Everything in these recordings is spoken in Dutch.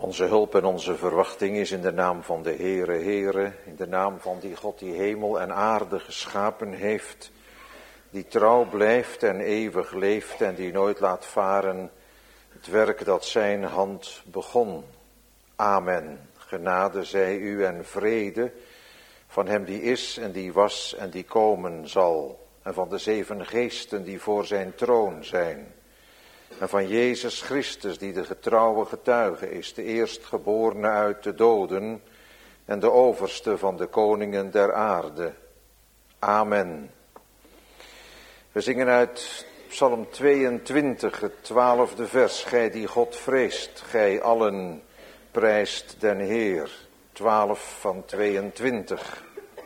Onze hulp en onze verwachting is in de naam van de Heere, Heere, in de naam van die God die hemel en aarde geschapen heeft, die trouw blijft en eeuwig leeft en die nooit laat varen het werk dat zijn hand begon. Amen. Genade zij u en vrede van hem die is en die was en die komen zal, en van de 7 geesten die voor zijn troon zijn. En van Jezus Christus, die de getrouwe getuige is, de eerstgeborene uit de doden en de overste van de koningen der aarde. Amen. We zingen uit Psalm 22, het 12e vers. Gij die God vreest, gij allen prijst den Heer. 12 van 22.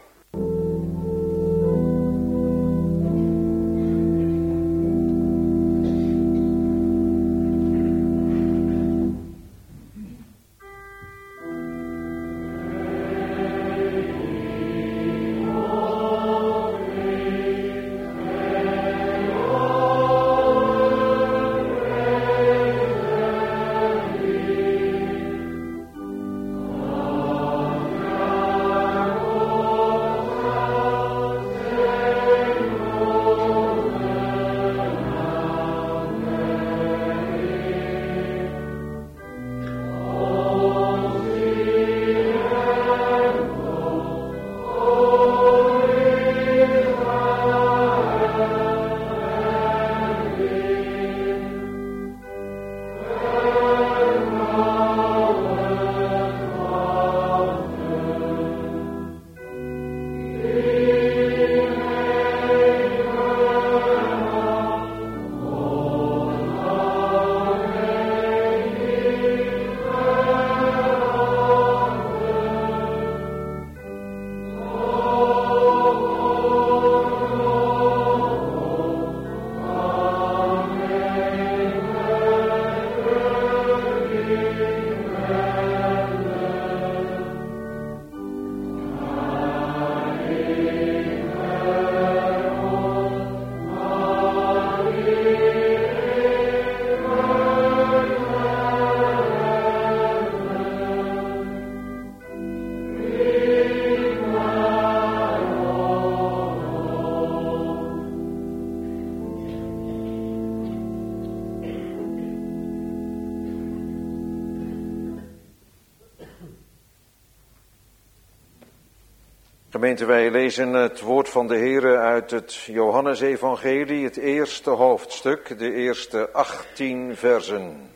Gemeente, wij lezen het woord van de Heere uit het Johannesevangelie, het eerste hoofdstuk, de eerste 18 versen.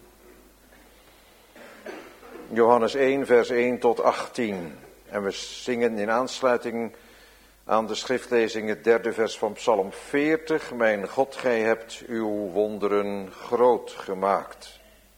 Johannes 1, vers 1 tot 18. En we zingen in aansluiting aan de schriftlezing het 3e vers van Psalm 40. Mijn God, gij hebt uw wonderen groot gemaakt.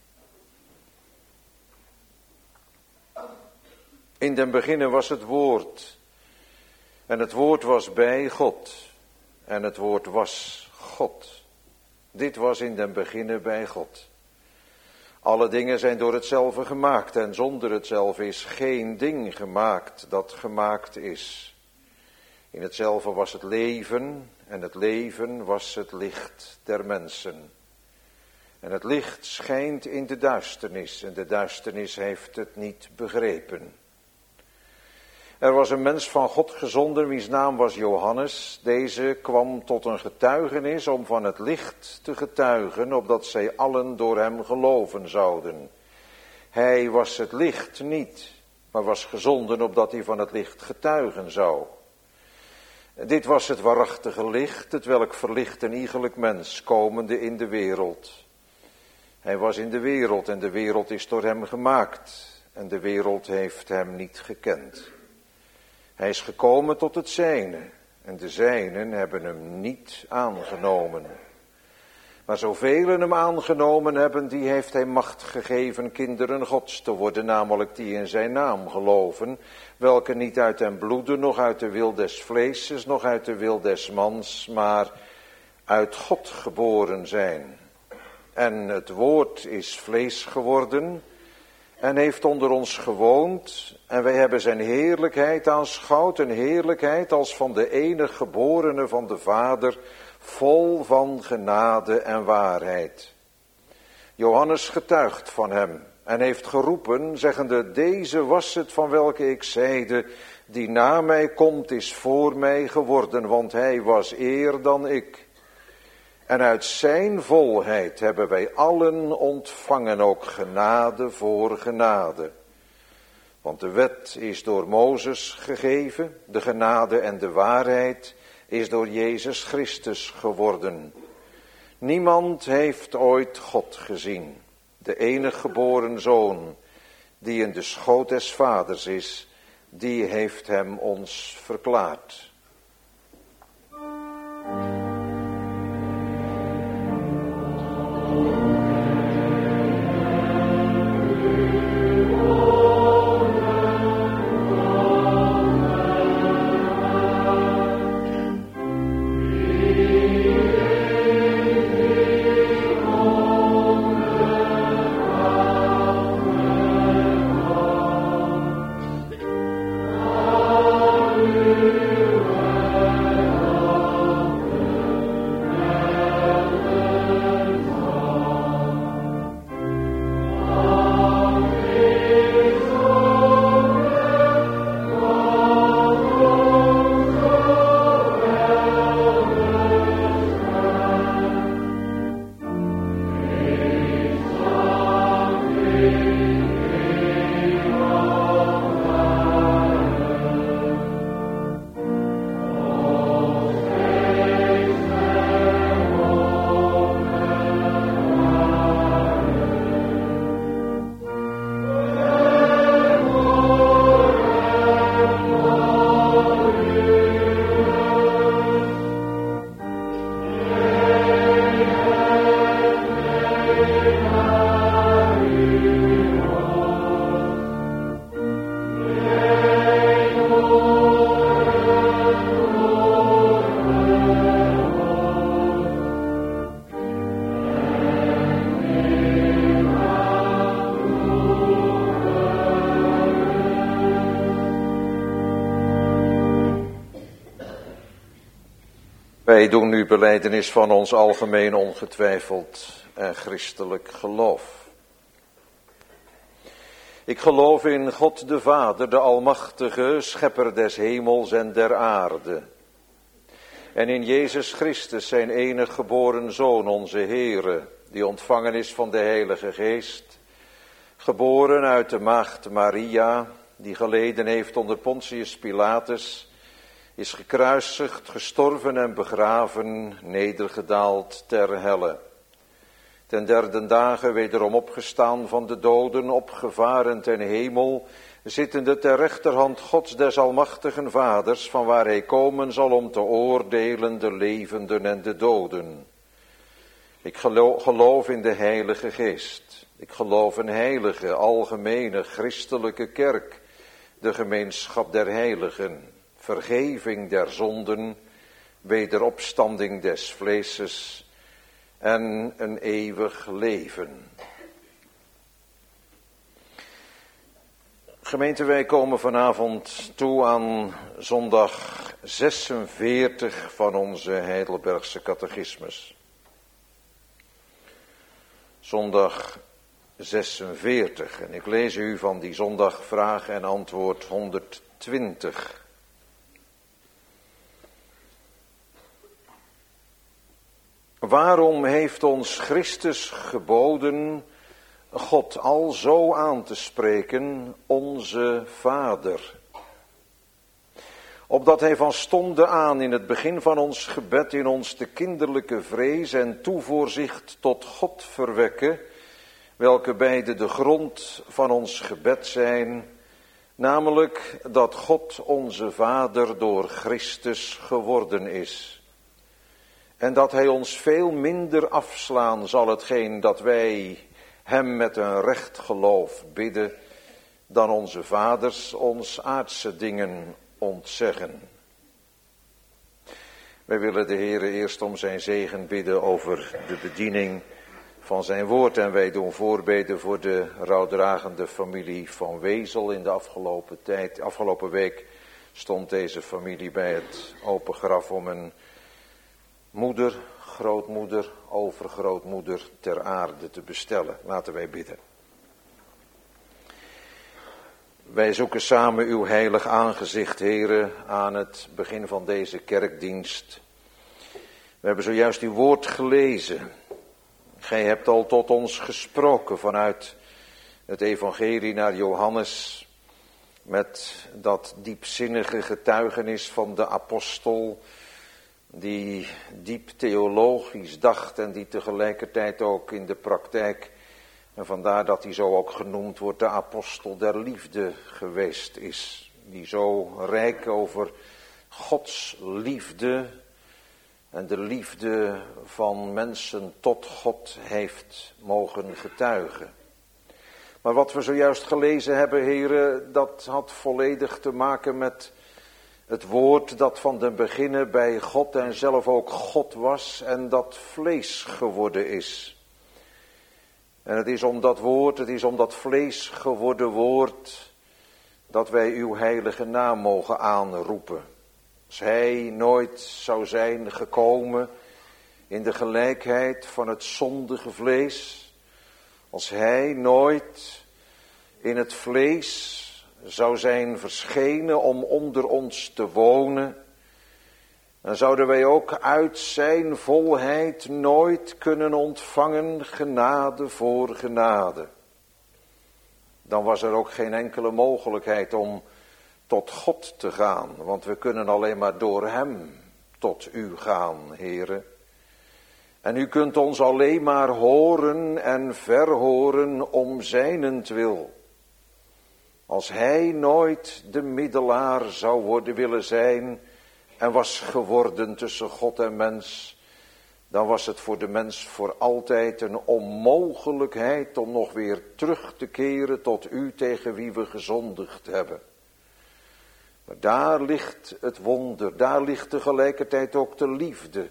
In den beginnen was het woord. En het woord was bij God. En het woord was God. Dit was in den beginnen bij God. Alle dingen zijn door hetzelfde gemaakt. En zonder hetzelfde is geen ding gemaakt dat gemaakt is. In hetzelfde was het leven. En het leven was het licht der mensen. En het licht schijnt in de duisternis. En de duisternis heeft het niet begrepen. Er was een mens van God gezonden, wiens naam was Johannes. Deze kwam tot een getuigenis om van het licht te getuigen, opdat zij allen door hem geloven zouden. Hij was het licht niet, maar was gezonden opdat hij van het licht getuigen zou. Dit was het waarachtige licht, hetwelk verlicht een iegelijk mens, komende in de wereld. Hij was in de wereld en de wereld is door hem gemaakt, en de wereld heeft hem niet gekend. Hij is gekomen tot het zijne, en de zijnen hebben hem niet aangenomen. Maar zoveel hem aangenomen hebben, die heeft hij macht gegeven kinderen Gods te worden, namelijk die in zijn naam geloven, welke niet uit den bloede, nog uit de wil des vleeses, nog uit de wil des mans, maar uit God geboren zijn. En het woord is vlees geworden en heeft onder ons gewoond, en wij hebben zijn heerlijkheid aanschouwd, een heerlijkheid als van de enige geborene van de Vader, vol van genade en waarheid. Johannes getuigt van hem, en heeft geroepen, zeggende, deze was het van welke ik zeide, die na mij komt is voor mij geworden, want hij was eer dan ik. En uit zijn volheid hebben wij allen ontvangen, ook genade voor genade. Want de wet is door Mozes gegeven, de genade en de waarheid is door Jezus Christus geworden. Niemand heeft ooit God gezien, de enige geboren Zoon, die in de schoot des Vaders is, die heeft hem ons verklaard. Wij doen nu belijdenis van ons algemeen ongetwijfeld en christelijk geloof. Ik geloof in God de Vader, de Almachtige, Schepper des hemels en der aarde. En in Jezus Christus, zijn enig geboren Zoon, onze Heere, die ontvangen is van de Heilige Geest, geboren uit de maagd Maria, die geleden heeft onder Pontius Pilatus, is gekruisigd, gestorven en begraven, nedergedaald ter helle. Ten derde dagen wederom opgestaan van de doden, opgevaren ten hemel, zittende ter rechterhand Gods des almachtigen Vaders, van waar hij komen zal om te oordelen de levenden en de doden. Ik geloof in de Heilige Geest. Ik geloof een heilige, algemene, christelijke kerk, de gemeenschap der heiligen, vergeving der zonden, wederopstanding des vleeses en een eeuwig leven. Gemeente, wij komen vanavond toe aan zondag 46 van onze Heidelbergse catechismus. Zondag 46. En ik lees u van die zondag vraag en antwoord 120. Waarom heeft ons Christus geboden God al zo aan te spreken, onze Vader? Opdat hij van stonde aan in het begin van ons gebed in ons de kinderlijke vrees en toevoorzicht tot God verwekke, welke beide de grond van ons gebed zijn, namelijk dat God onze Vader door Christus geworden is. En dat hij ons veel minder afslaan zal hetgeen dat wij hem met een recht geloof bidden, dan onze vaders ons aardse dingen ontzeggen. Wij willen de Heere eerst om zijn zegen bidden over de bediening van zijn woord. En wij doen voorbeden voor de rouwdragende familie van Wezel in de afgelopen week stond deze familie bij het open graf om een moeder, grootmoeder, overgrootmoeder ter aarde te bestellen. Laten wij bidden. Wij zoeken samen uw heilig aangezicht, Heere, aan het begin van deze kerkdienst. We hebben zojuist uw woord gelezen. Gij hebt al tot ons gesproken vanuit het evangelie naar Johannes, met dat diepzinnige getuigenis van de apostel, die diep theologisch dacht en die tegelijkertijd ook in de praktijk, en vandaar dat hij zo ook genoemd wordt, de apostel der liefde geweest is. Die zo rijk over Gods liefde en de liefde van mensen tot God heeft mogen getuigen. Maar wat we zojuist gelezen hebben, heren, dat had volledig te maken met het woord dat van den beginnen bij God en zelf ook God was en dat vlees geworden is. En het is om dat woord, het is om dat vlees geworden woord, dat wij uw heilige naam mogen aanroepen. Als hij nooit zou zijn gekomen in de gelijkheid van het zondige vlees, als hij nooit in het vlees zou zijn verschenen om onder ons te wonen, dan zouden wij ook uit zijn volheid nooit kunnen ontvangen genade voor genade. Dan was er ook geen enkele mogelijkheid om tot God te gaan, want we kunnen alleen maar door hem tot u gaan, Heere. En u kunt ons alleen maar horen en verhoren om zijnentwil. Als hij nooit de middelaar zou willen zijn en was geworden tussen God en mens, dan was het voor de mens voor altijd een onmogelijkheid om nog weer terug te keren tot u tegen wie we gezondigd hebben. Maar daar ligt het wonder, daar ligt tegelijkertijd ook de liefde.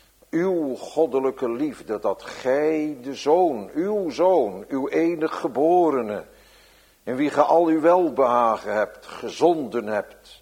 Uw goddelijke liefde, dat gij de zoon, uw enig geborene, in wie ge al uw welbehagen hebt, gezonden hebt,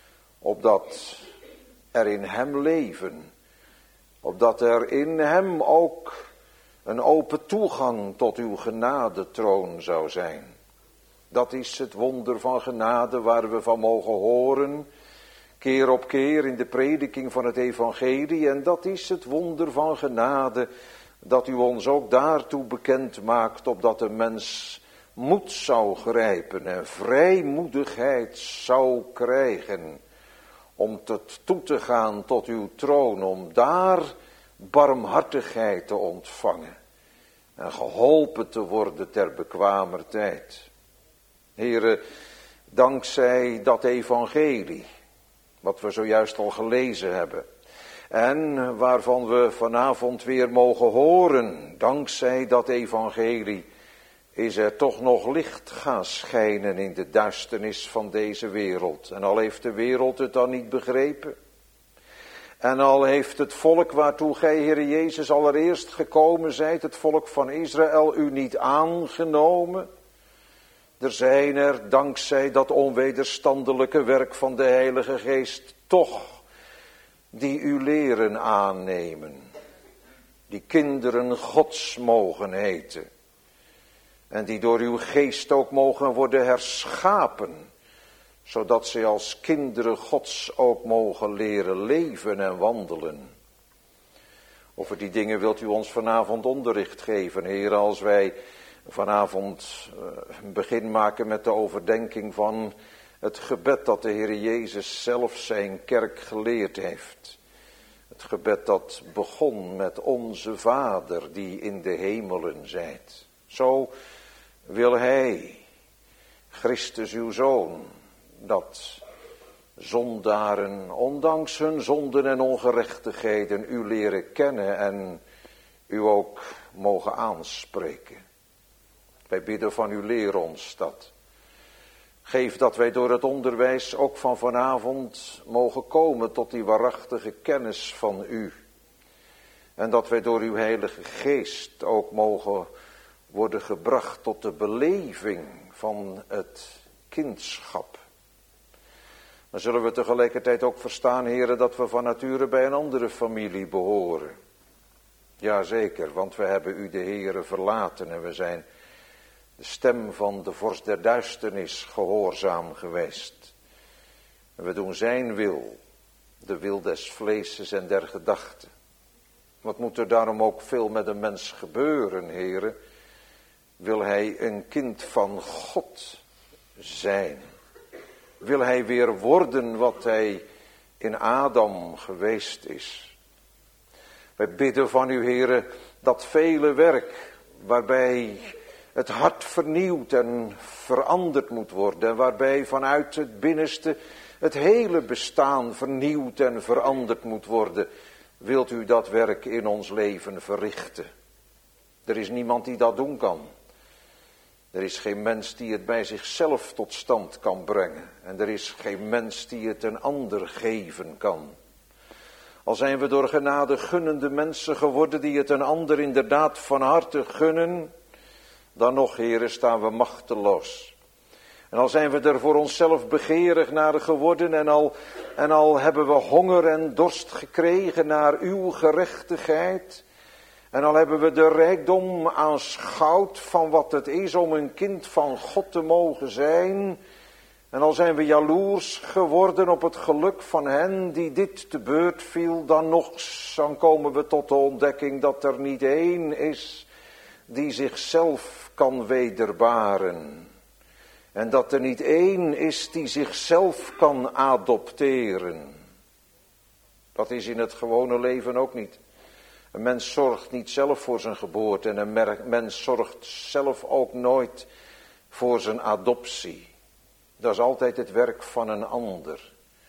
opdat er in hem leven, opdat er in hem ook een open toegang tot uw genadetroon zou zijn. Dat is het wonder van genade waar we van mogen horen, keer op keer in de prediking van het evangelie. En dat is het wonder van genade, dat u ons ook daartoe bekend maakt, opdat de mens moed zou grijpen en vrijmoedigheid zou krijgen om toe te gaan tot uw troon, om daar barmhartigheid te ontvangen en geholpen te worden ter bekwamer tijd. Heren, dankzij dat evangelie, wat we zojuist al gelezen hebben, en waarvan we vanavond weer mogen horen, dankzij dat evangelie, is er toch nog licht gaan schijnen in de duisternis van deze wereld. En al heeft de wereld het dan niet begrepen, en al heeft het volk waartoe gij, Heere Jezus, allereerst gekomen zijt, het volk van Israël, u niet aangenomen, er zijn er, dankzij dat onwederstandelijke werk van de Heilige Geest, toch die u leren aannemen, die kinderen Gods mogen heten, en die door uw geest ook mogen worden herschapen, zodat zij als kinderen Gods ook mogen leren leven en wandelen. Over die dingen wilt u ons vanavond onderricht geven, Heer, als wij vanavond een begin maken met de overdenking van het gebed dat de Heer Jezus zelf zijn kerk geleerd heeft. Het gebed dat begon met onze Vader die in de hemelen zijt. Zo wil hij, Christus uw Zoon, dat zondaren, ondanks hun zonden en ongerechtigheden, u leren kennen en u ook mogen aanspreken. Wij bidden van u, leer ons dat. Geef dat wij door het onderwijs ook van vanavond mogen komen tot die waarachtige kennis van u. En dat wij door uw Heilige Geest ook mogen worden gebracht tot de beleving van het kindschap. Dan zullen we tegelijkertijd ook verstaan, heren, dat we van nature bij een andere familie behoren. Jazeker, want we hebben u de Heere verlaten en we zijn de stem van de vorst der duisternis gehoorzaam geweest. En we doen zijn wil, de wil des vleeses en der gedachten. Wat moet er daarom ook veel met een mens gebeuren, heren? Wil hij een kind van God zijn? Wil hij weer worden wat hij in Adam geweest is? Wij bidden van u, heren, dat vele werk waarbij het hart vernieuwd en veranderd moet worden. En waarbij vanuit het binnenste het hele bestaan vernieuwd en veranderd moet worden. Wilt u dat werk in ons leven verrichten? Er is niemand die dat doen kan. Er is geen mens die het bij zichzelf tot stand kan brengen. En er is geen mens die het een ander geven kan. Al zijn we door genade gunnende mensen geworden die het een ander inderdaad van harte gunnen, dan nog, heren, staan we machteloos. En al zijn we er voor onszelf begeerig naar geworden en al hebben we honger en dorst gekregen naar uw gerechtigheid. En al hebben we de rijkdom aanschouwd van wat het is om een kind van God te mogen zijn. En al zijn we jaloers geworden op het geluk van hen die dit te beurt viel, dan komen we tot de ontdekking dat er niet één is die zichzelf kan wederbaren. En dat er niet één is die zichzelf kan adopteren. Dat is in het gewone leven ook niet. Een mens zorgt niet zelf voor zijn geboorte en een mens zorgt zelf ook nooit voor zijn adoptie. Dat is altijd het werk van een ander.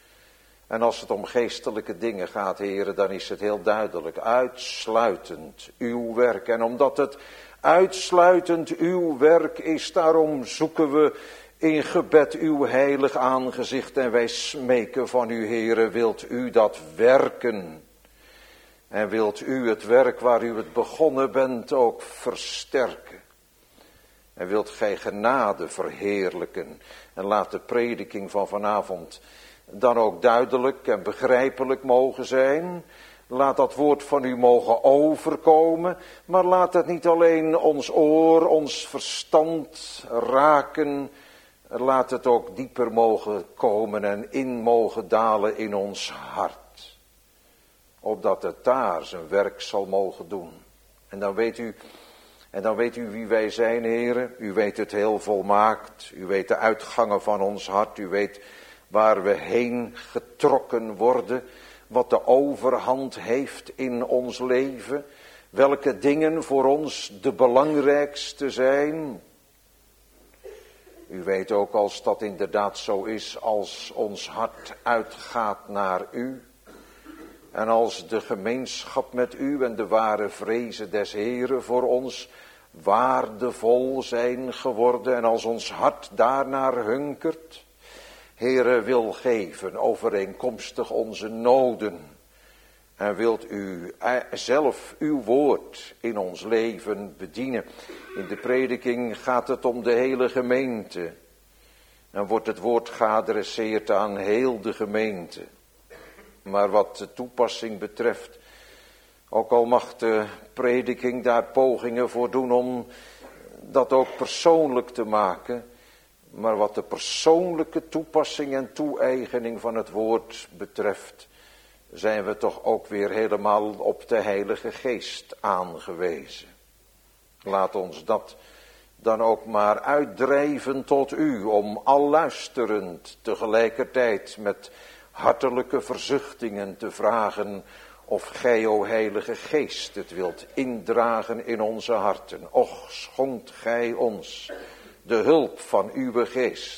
En als het om geestelijke dingen gaat, heren, dan is het heel duidelijk, uitsluitend uw werk. En omdat het uitsluitend uw werk is, daarom zoeken we in gebed uw heilig aangezicht. En wij smeken van u, heren, wilt u dat werken? En wilt u het werk waar u het begonnen bent ook versterken? En wilt gij genade verheerlijken? En laat de prediking van vanavond dan ook duidelijk en begrijpelijk mogen zijn. Laat dat woord van u mogen overkomen. Maar laat het niet alleen ons oor, ons verstand raken. Laat het ook dieper mogen komen en in mogen dalen in ons hart. Opdat het daar zijn werk zal mogen doen. En dan weet u wie wij zijn, heren. U weet het heel volmaakt. U weet de uitgangen van ons hart. U weet waar we heen getrokken worden. Wat de overhand heeft in ons leven. Welke dingen voor ons de belangrijkste zijn. U weet ook als dat inderdaad zo is, als ons hart uitgaat naar u. En als de gemeenschap met u en de ware vrezen des Heren voor ons waardevol zijn geworden. En als ons hart daarnaar hunkert. Heere, wil geven overeenkomstig onze noden. En wilt u zelf uw woord in ons leven bedienen. In de prediking gaat het om de hele gemeente. En wordt het woord geadresseerd aan heel de gemeente. Maar wat de toepassing betreft, ook al mag de prediking daar pogingen voor doen om dat ook persoonlijk te maken. Maar wat de persoonlijke toepassing en toe-eigening van het woord betreft, zijn we toch ook weer helemaal op de Heilige Geest aangewezen. Laat ons dat dan ook maar uitdrijven tot u, om al luisterend tegelijkertijd met hartelijke verzuchtingen te vragen of gij, o Heilige Geest, het wilt indragen in onze harten. Och, schonkt gij ons de hulp van uw geest.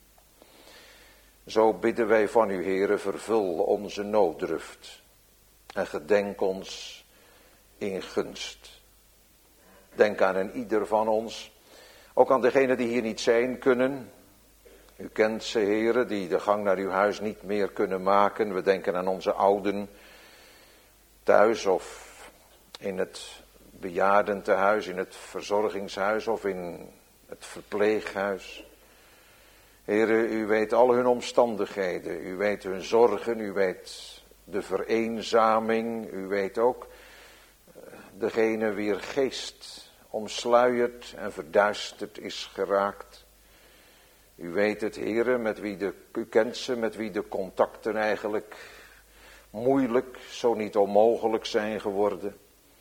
Zo bidden wij van u, Heere, vervul onze nooddruft en gedenk ons in gunst. Denk aan een ieder van ons, ook aan degenen die hier niet zijn kunnen. U kent ze, Heere, die de gang naar uw huis niet meer kunnen maken. We denken aan onze ouden thuis of in het bejaardentehuis, in het verzorgingshuis of in het verpleeghuis. Heere, u weet al hun omstandigheden, u weet hun zorgen, u weet de vereenzaming, u weet ook degene wier geest omsluierd en verduisterd is geraakt. U weet het, heren, u kent ze, met wie de contacten eigenlijk moeilijk, zo niet onmogelijk zijn geworden.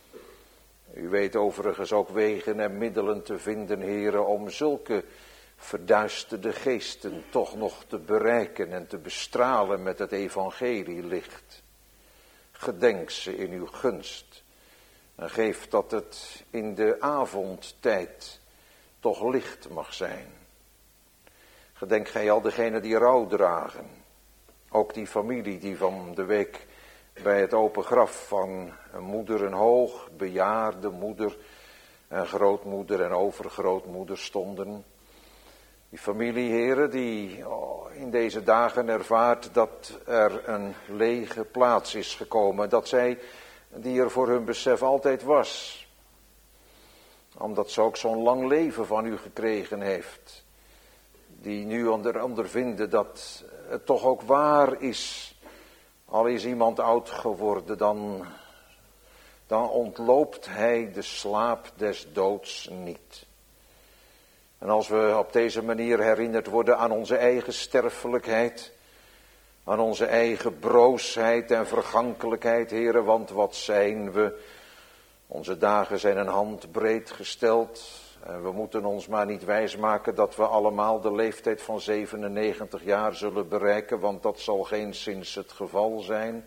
U weet overigens ook wegen en middelen te vinden, heren, om zulke verduisterde geesten toch nog te bereiken en te bestralen met het evangelielicht. Gedenk ze in uw gunst en geef dat het in de avondtijd toch licht mag zijn. Gedenk gij al degenen die rouw dragen, ook die familie die van de week bij het open graf van een moeder, een hoog bejaarde moeder en grootmoeder en overgrootmoeder stonden. Die familie, heren, die in deze dagen ervaart dat er een lege plaats is gekomen. Dat zij, die er voor hun besef altijd was. Omdat ze ook zo'n lang leven van u gekregen heeft. Die nu ondervinden dat het toch ook waar is. Al is iemand oud geworden, dan ontloopt hij de slaap des doods niet. En als we op deze manier herinnerd worden aan onze eigen sterfelijkheid, aan onze eigen broosheid en vergankelijkheid, heren, want wat zijn we? Onze dagen zijn een handbreed gesteld en we moeten ons maar niet wijsmaken dat we allemaal de leeftijd van 97 jaar zullen bereiken, want dat zal geenszins het geval zijn.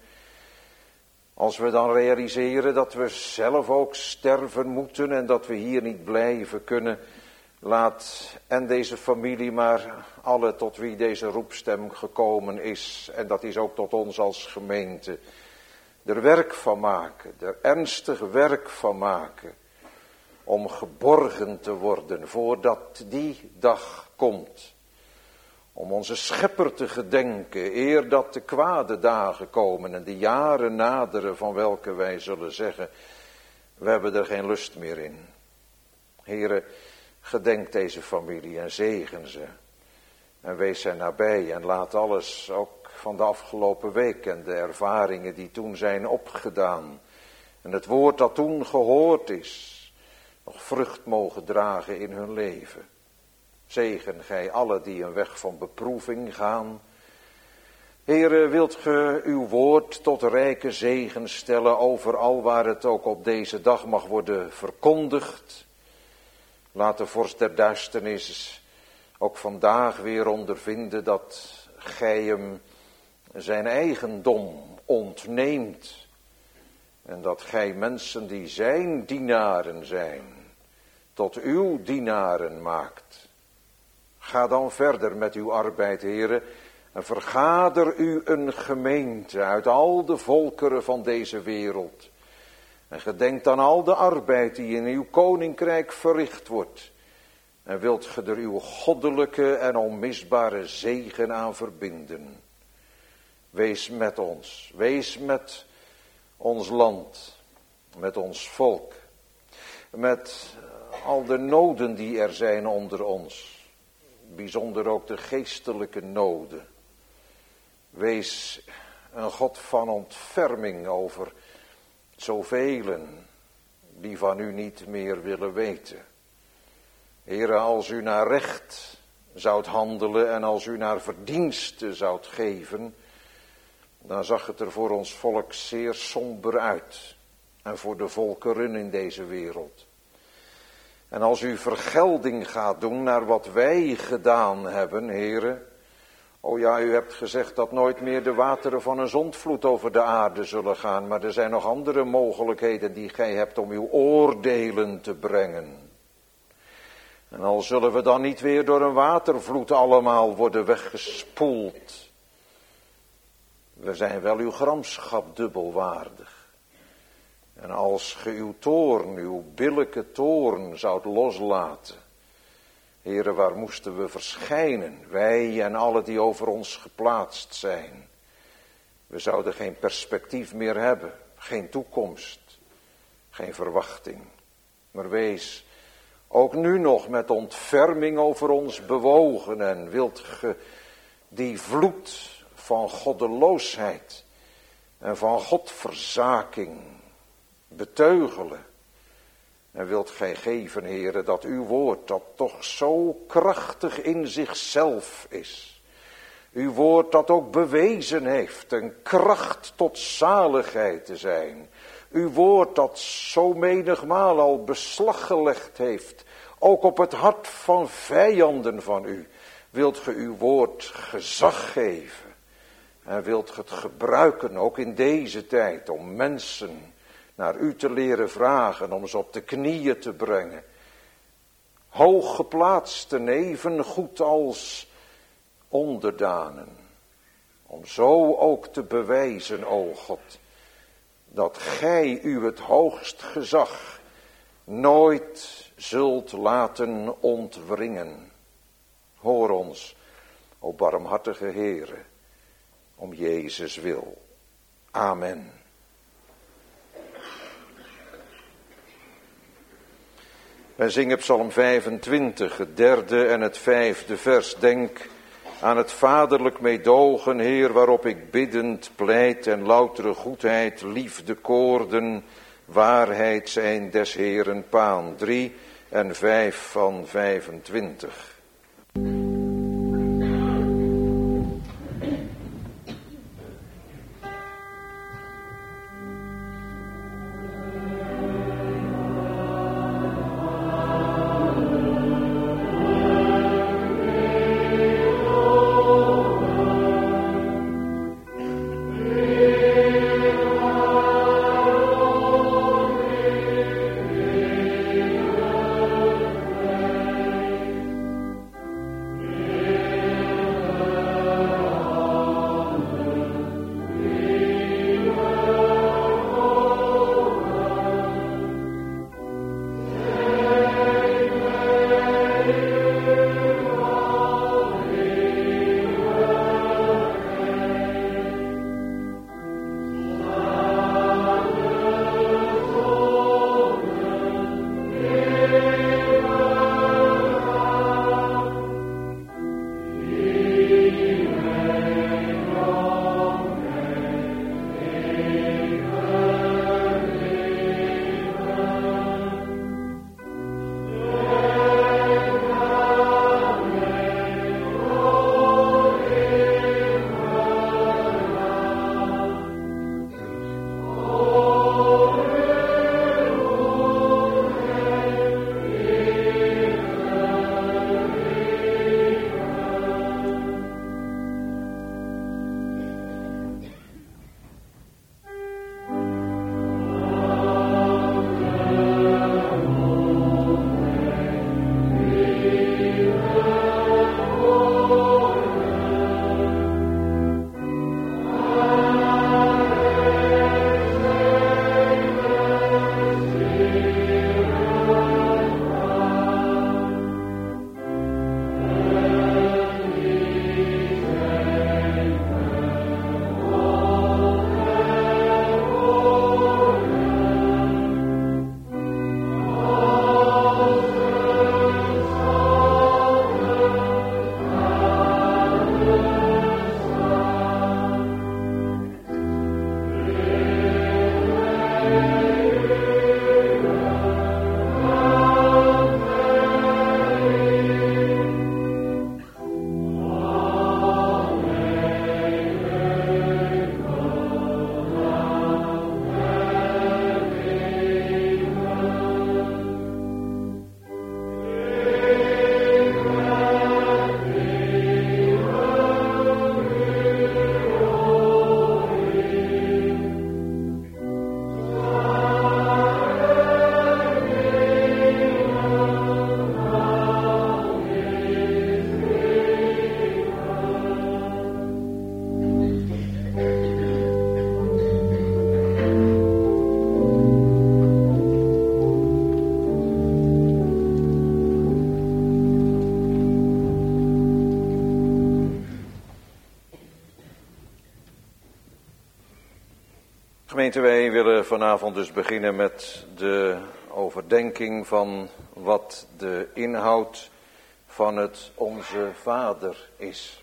Als we dan realiseren dat we zelf ook sterven moeten en dat we hier niet blijven kunnen, laat en deze familie, maar alle tot wie deze roepstem gekomen is, en dat is ook tot ons als gemeente, er werk van maken, er ernstig werk van maken, om geborgen te worden voordat die dag komt. Om onze schepper te gedenken, eer dat de kwade dagen komen en de jaren naderen van welke wij zullen zeggen, we hebben er geen lust meer in. Here, gedenk deze familie en zegen ze. En wees zij nabij en laat alles ook van de afgelopen week en de ervaringen die toen zijn opgedaan. En het woord dat toen gehoord is, nog vrucht mogen dragen in hun leven. Zegen gij alle die een weg van beproeving gaan. Heere, wilt ge uw woord tot rijke zegen stellen overal waar het ook op deze dag mag worden verkondigd. Laat de vorst der duisternis ook vandaag weer ondervinden dat gij hem zijn eigendom ontneemt. En dat gij mensen die zijn dienaren zijn, tot uw dienaren maakt. Ga dan verder met uw arbeid, heren, en vergader u een gemeente uit al de volkeren van deze wereld. En gedenk aan al de arbeid die in uw koninkrijk verricht wordt. En wilt ge er uw goddelijke en onmisbare zegen aan verbinden. Wees met ons, wees met ons land, met ons volk, met al de noden die er zijn onder ons. Bijzonder ook de geestelijke noden. Wees een God van ontferming over zovelen die van u niet meer willen weten. Heere, als u naar recht zoudt handelen en als u naar verdiensten zoudt geven, dan zag het er voor ons volk zeer somber uit. En voor de volkeren in deze wereld. En als u vergelding gaat doen naar wat wij gedaan hebben, Heere. O ja, u hebt gezegd dat nooit meer de wateren van een zondvloed over de aarde zullen gaan. Maar er zijn nog andere mogelijkheden die gij hebt om uw oordelen te brengen. En al zullen we dan niet weer door een watervloed allemaal worden weggespoeld. We zijn wel uw gramschap dubbelwaardig. En als ge uw toorn, uw billijke toorn zoudt loslaten. Heere, waar moesten we verschijnen? Wij en alle die over ons geplaatst zijn. We zouden geen perspectief meer hebben. Geen toekomst. Geen verwachting. Maar wees ook nu nog met ontferming over ons bewogen. En wilt ge die vloed van goddeloosheid en van godverzaking beteugelen. En wilt gij geven, Heere, dat uw woord, dat toch zo krachtig in zichzelf is. Uw woord dat ook bewezen heeft een kracht tot zaligheid te zijn. Uw woord dat zo menigmaal al beslag gelegd heeft, ook op het hart van vijanden van u. Wilt ge uw woord gezag geven en wilt ge het gebruiken, ook in deze tijd, om mensen naar u te leren vragen, om ze op de knieën te brengen. Hoog geplaatsten, even goed als onderdanen. Om zo ook te bewijzen, o God, dat gij u het hoogst gezag nooit zult laten ontwringen. Hoor ons, o barmhartige Heere, om Jezus wil. Amen. Wij zingen Psalm 25, het 3e en het 5e vers. Denk aan het vaderlijk meedogen, Heer, waarop ik biddend pleit en loutere goedheid, liefde koorden, waarheid zijn des Heeren paan. 3 en 5 van 25. Gemeente, wij willen vanavond dus beginnen met de overdenking van wat de inhoud van het Onze Vader is.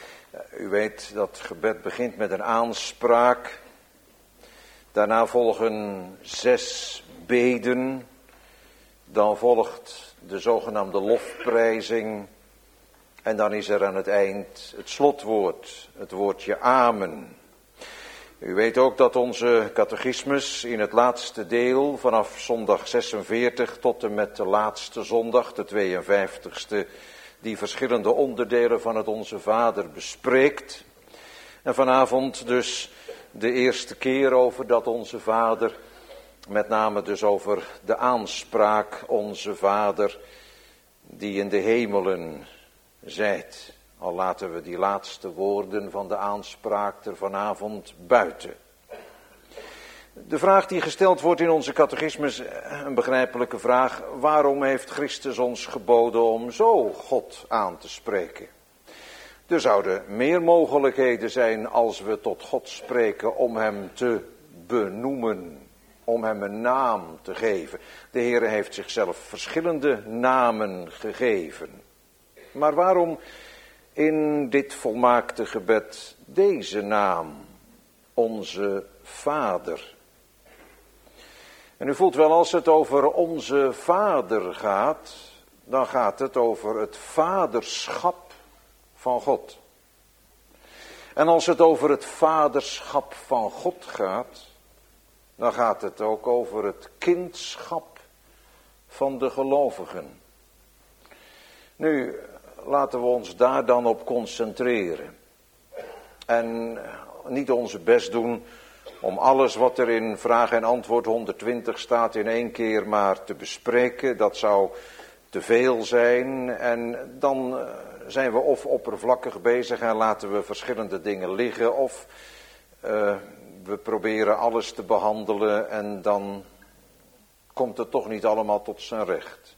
U weet dat gebed begint met een aanspraak. Daarna volgen 6 beden Dan volgt de zogenaamde lofprijzing. En dan is er aan het eind het slotwoord, het woordje amen. U weet ook dat onze catechismus in het laatste deel, vanaf zondag 46 tot en met de laatste zondag, de 52ste, die verschillende onderdelen van het Onze Vader bespreekt. En vanavond dus de eerste keer over dat Onze Vader, met name dus over de aanspraak Onze Vader, die in de hemelen zijt. Al laten we die laatste woorden van de aanspraak er vanavond buiten. De vraag die gesteld wordt in onze catechismus, een begrijpelijke vraag: waarom heeft Christus ons geboden om zo God aan te spreken? Er zouden meer mogelijkheden zijn als we tot God spreken om hem te benoemen, om hem een naam te geven. De Heere heeft zichzelf verschillende namen gegeven. Maar waarom in dit volmaakte gebed deze naam, onze Vader? En u voelt wel, als het over onze Vader gaat, dan gaat het over het vaderschap van God. En als het over het vaderschap van God gaat, dan gaat het ook over het kindschap van de gelovigen. Nu, laten we ons daar dan op concentreren. En niet onze best doen om alles wat er in vraag en antwoord 120 staat in één keer maar te bespreken. Dat zou te veel zijn. En dan zijn we of oppervlakkig bezig en laten we verschillende dingen liggen. Of we proberen alles te behandelen en dan komt het toch niet allemaal tot zijn recht.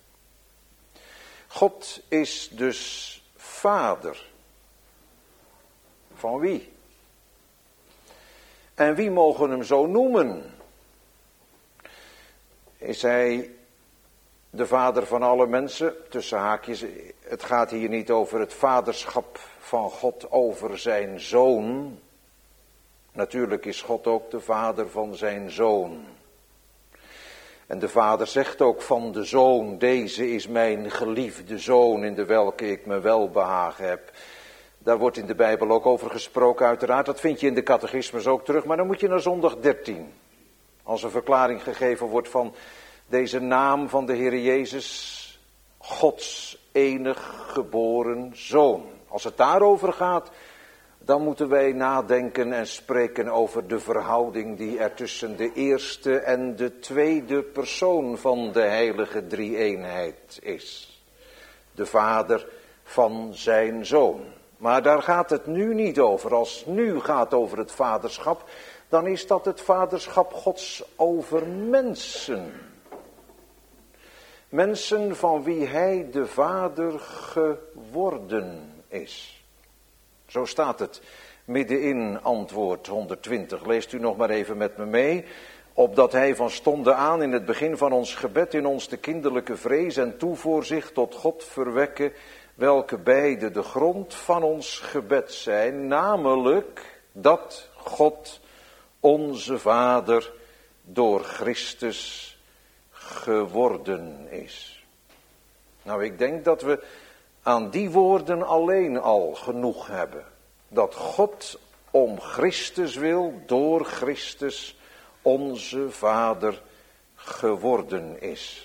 God is dus vader. Van wie? En wie mogen hem zo noemen? Is hij de vader van alle mensen? Tussen haakjes, het gaat hier niet over het vaderschap van God over zijn zoon. Natuurlijk is God ook de vader van zijn zoon. En de vader zegt ook van de zoon: deze is mijn geliefde zoon in de welke ik me welbehagen heb. Daar wordt in de Bijbel ook over gesproken uiteraard. Dat vind je in de catechismus ook terug. Maar dan moet je naar zondag 13. Als een verklaring gegeven wordt van deze naam van de Heer Jezus. Gods enig geboren zoon. Als het daarover gaat, dan moeten wij nadenken en spreken over de verhouding die er tussen de eerste en de tweede persoon van de heilige drie-eenheid is. De vader van zijn zoon. Maar daar gaat het nu niet over. Als het nu gaat over het vaderschap, dan is dat het vaderschap Gods over mensen. Mensen van wie hij de vader geworden is. Zo staat het midden in antwoord 120. Leest u nog maar even met me mee. Opdat hij van stonden aan in het begin van ons gebed in ons de kinderlijke vrees en toevoorzicht tot God verwekken, welke beide de grond van ons gebed zijn, namelijk dat God onze Vader door Christus geworden is. Nou, ik denk dat we aan die woorden alleen al genoeg hebben. Dat God om Christus wil, door Christus onze Vader geworden is.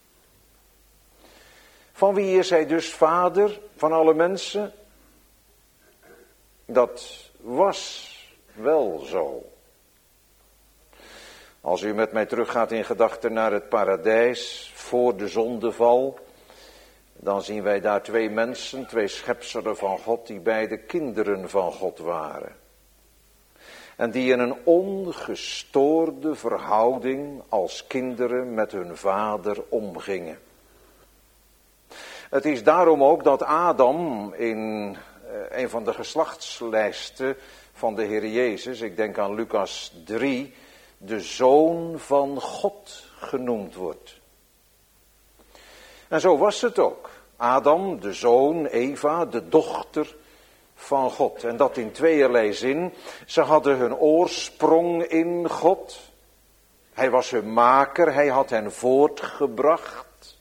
Van wie is hij dus vader van alle mensen? Dat was wel zo. Als u met mij teruggaat in gedachten naar het paradijs voor de zondeval, dan zien wij daar twee mensen, twee schepselen van God, die beide kinderen van God waren. En die in een ongestoorde verhouding als kinderen met hun vader omgingen. Het is daarom ook dat Adam in een van de geslachtslijsten van de Heer Jezus, ik denk aan Lucas 3, de zoon van God genoemd wordt. En zo was het ook. Adam, de zoon, Eva, de dochter van God. En dat in tweeërlei zin. Ze hadden hun oorsprong in God. Hij was hun maker, hij had hen voortgebracht.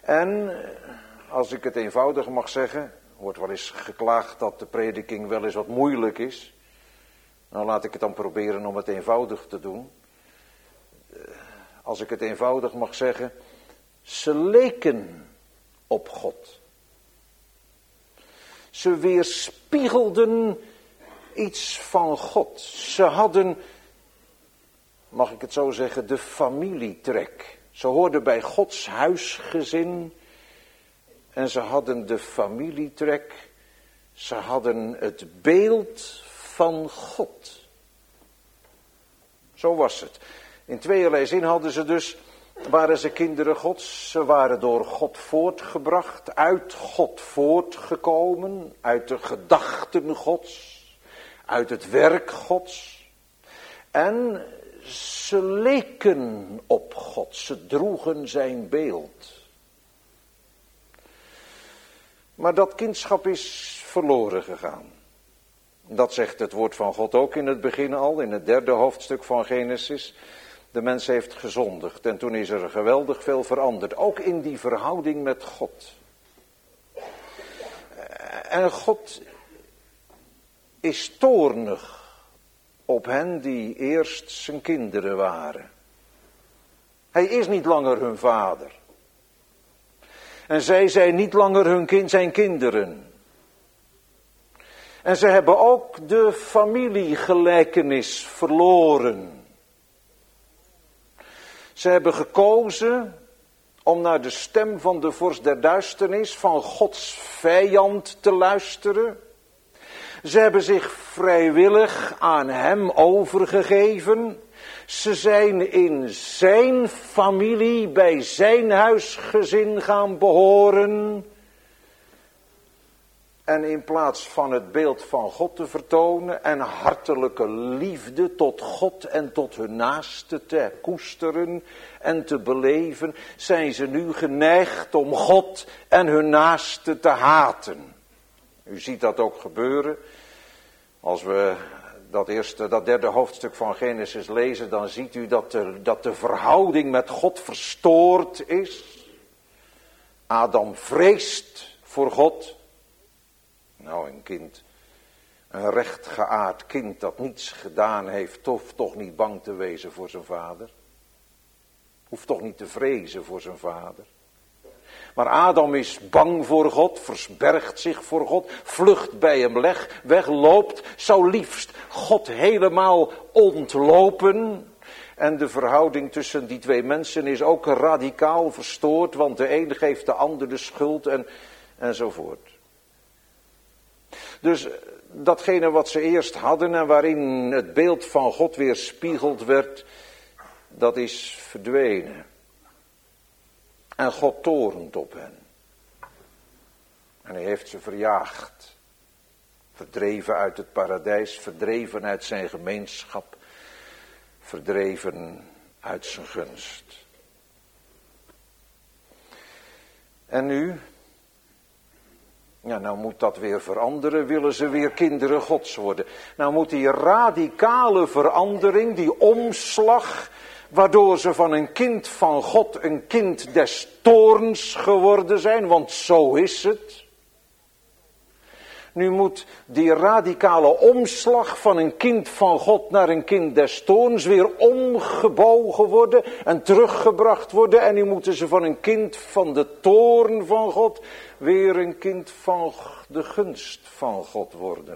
En, als ik het eenvoudig mag zeggen, wordt wel eens geklaagd dat de prediking wel eens wat moeilijk is. Nou, laat ik het dan proberen om het eenvoudig te doen. Als ik het eenvoudig mag zeggen, ze leken op God. Ze weerspiegelden iets van God. Ze hadden, mag ik het zo zeggen, de familietrek. Ze hoorden bij Gods huisgezin en ze hadden de familietrek. Ze hadden het beeld van God. Zo was het. In tweeërlei zin waren ze kinderen Gods. Ze waren door God voortgebracht, uit God voortgekomen, uit de gedachten Gods, uit het werk Gods. En ze leken op God, ze droegen zijn beeld. Maar dat kindschap is verloren gegaan. Dat zegt het woord van God ook in het begin al, in het 3e hoofdstuk van Genesis. De mens heeft gezondigd en toen is er geweldig veel veranderd. Ook in die verhouding met God. En God is toornig op hen die eerst zijn kinderen waren. Hij is niet langer hun vader. En zij zijn niet langer zijn kinderen. En ze hebben ook de familiegelijkenis verloren. Ze hebben gekozen om naar de stem van de vorst der duisternis, van Gods vijand te luisteren. Ze hebben zich vrijwillig aan hem overgegeven. Ze zijn in zijn familie, bij zijn huisgezin gaan behoren. En in plaats van het beeld van God te vertonen en hartelijke liefde tot God en tot hun naaste te koesteren en te beleven, zijn ze nu geneigd om God en hun naaste te haten. U ziet dat ook gebeuren. Als we dat 3e hoofdstuk van Genesis lezen, dan ziet u dat de verhouding met God verstoord is. Adam vreest voor God. Nou, een rechtgeaard kind dat niets gedaan heeft, hoeft toch niet bang te wezen voor zijn vader. Hoeft toch niet te vrezen voor zijn vader. Maar Adam is bang voor God, verbergt zich voor God, vlucht bij hem weg, loopt, zou liefst God helemaal ontlopen. En de verhouding tussen die twee mensen is ook radicaal verstoord, want de een geeft de ander de schuld enzovoort. Dus datgene wat ze eerst hadden en waarin het beeld van God weerspiegeld werd, dat is verdwenen. En God toornt op hen. En hij heeft ze verjaagd. Verdreven uit het paradijs, verdreven uit zijn gemeenschap, verdreven uit zijn gunst. En nu? Ja, nou moet dat weer veranderen, willen ze weer kinderen Gods worden. Nou moet die radicale verandering, die omslag, waardoor ze van een kind van God een kind des toorns geworden zijn, want zo is het. Nu moet die radicale omslag van een kind van God naar een kind des toorns weer omgebogen worden en teruggebracht worden. En nu moeten ze van een kind van de toorn van God weer een kind van de gunst van God worden.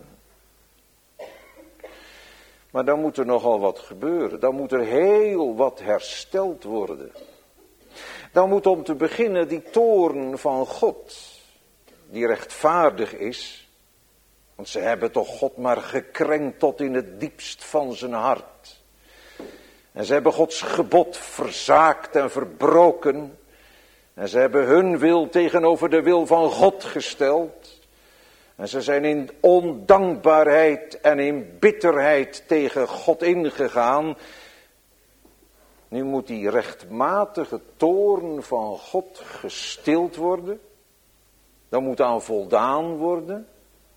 Maar dan moet er nogal wat gebeuren. Dan moet er heel wat hersteld worden. Dan moet om te beginnen die toorn van God, die rechtvaardig is. Want ze hebben toch God maar gekrenkt tot in het diepst van zijn hart. En ze hebben Gods gebod verzaakt en verbroken. En ze hebben hun wil tegenover de wil van God gesteld. En ze zijn in ondankbaarheid en in bitterheid tegen God ingegaan. Nu moet die rechtmatige toorn van God gestild worden. Dan moet aan voldaan worden.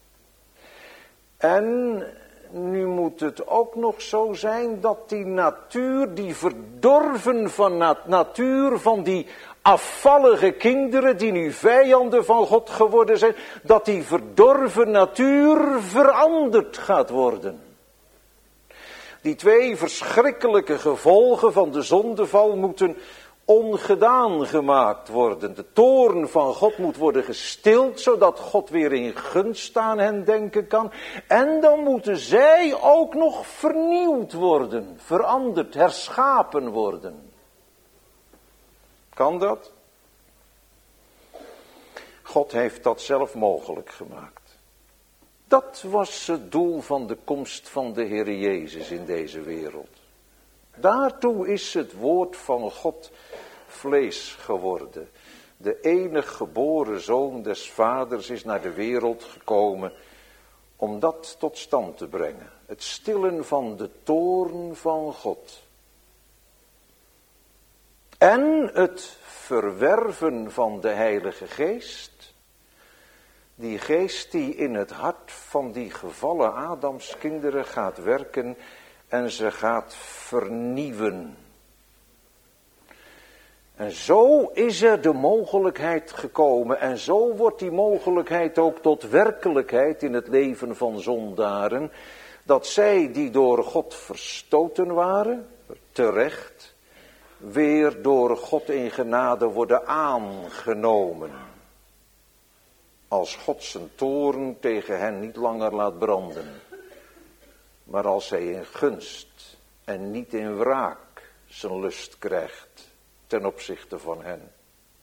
En nu moet het ook nog zo zijn dat die natuur, die verdorven van natuur van die afvallige kinderen die nu vijanden van God geworden zijn, dat die verdorven natuur veranderd gaat worden. Die twee verschrikkelijke gevolgen van de zondeval moeten ongedaan gemaakt worden. De toorn van God moet worden gestild, zodat God weer in gunst aan hen denken kan. En dan moeten zij ook nog vernieuwd worden, veranderd, herschapen worden. Kan dat? God heeft dat zelf mogelijk gemaakt. Dat was het doel van de komst van de Heer Jezus in deze wereld. Daartoe is het woord van God vlees geworden. De enige geboren zoon des vaders is naar de wereld gekomen om dat tot stand te brengen. Het stillen van de toorn van God. En het verwerven van de Heilige Geest. Die geest die in het hart van die gevallen Adamskinderen gaat werken en ze gaat vernieuwen. En zo is er de mogelijkheid gekomen en zo wordt die mogelijkheid ook tot werkelijkheid in het leven van zondaren, dat zij die door God verstoten waren, terecht, weer door God in genade worden aangenomen. Als God zijn toorn tegen hen niet langer laat branden, maar als hij in gunst en niet in wraak zijn lust krijgt ten opzichte van hen.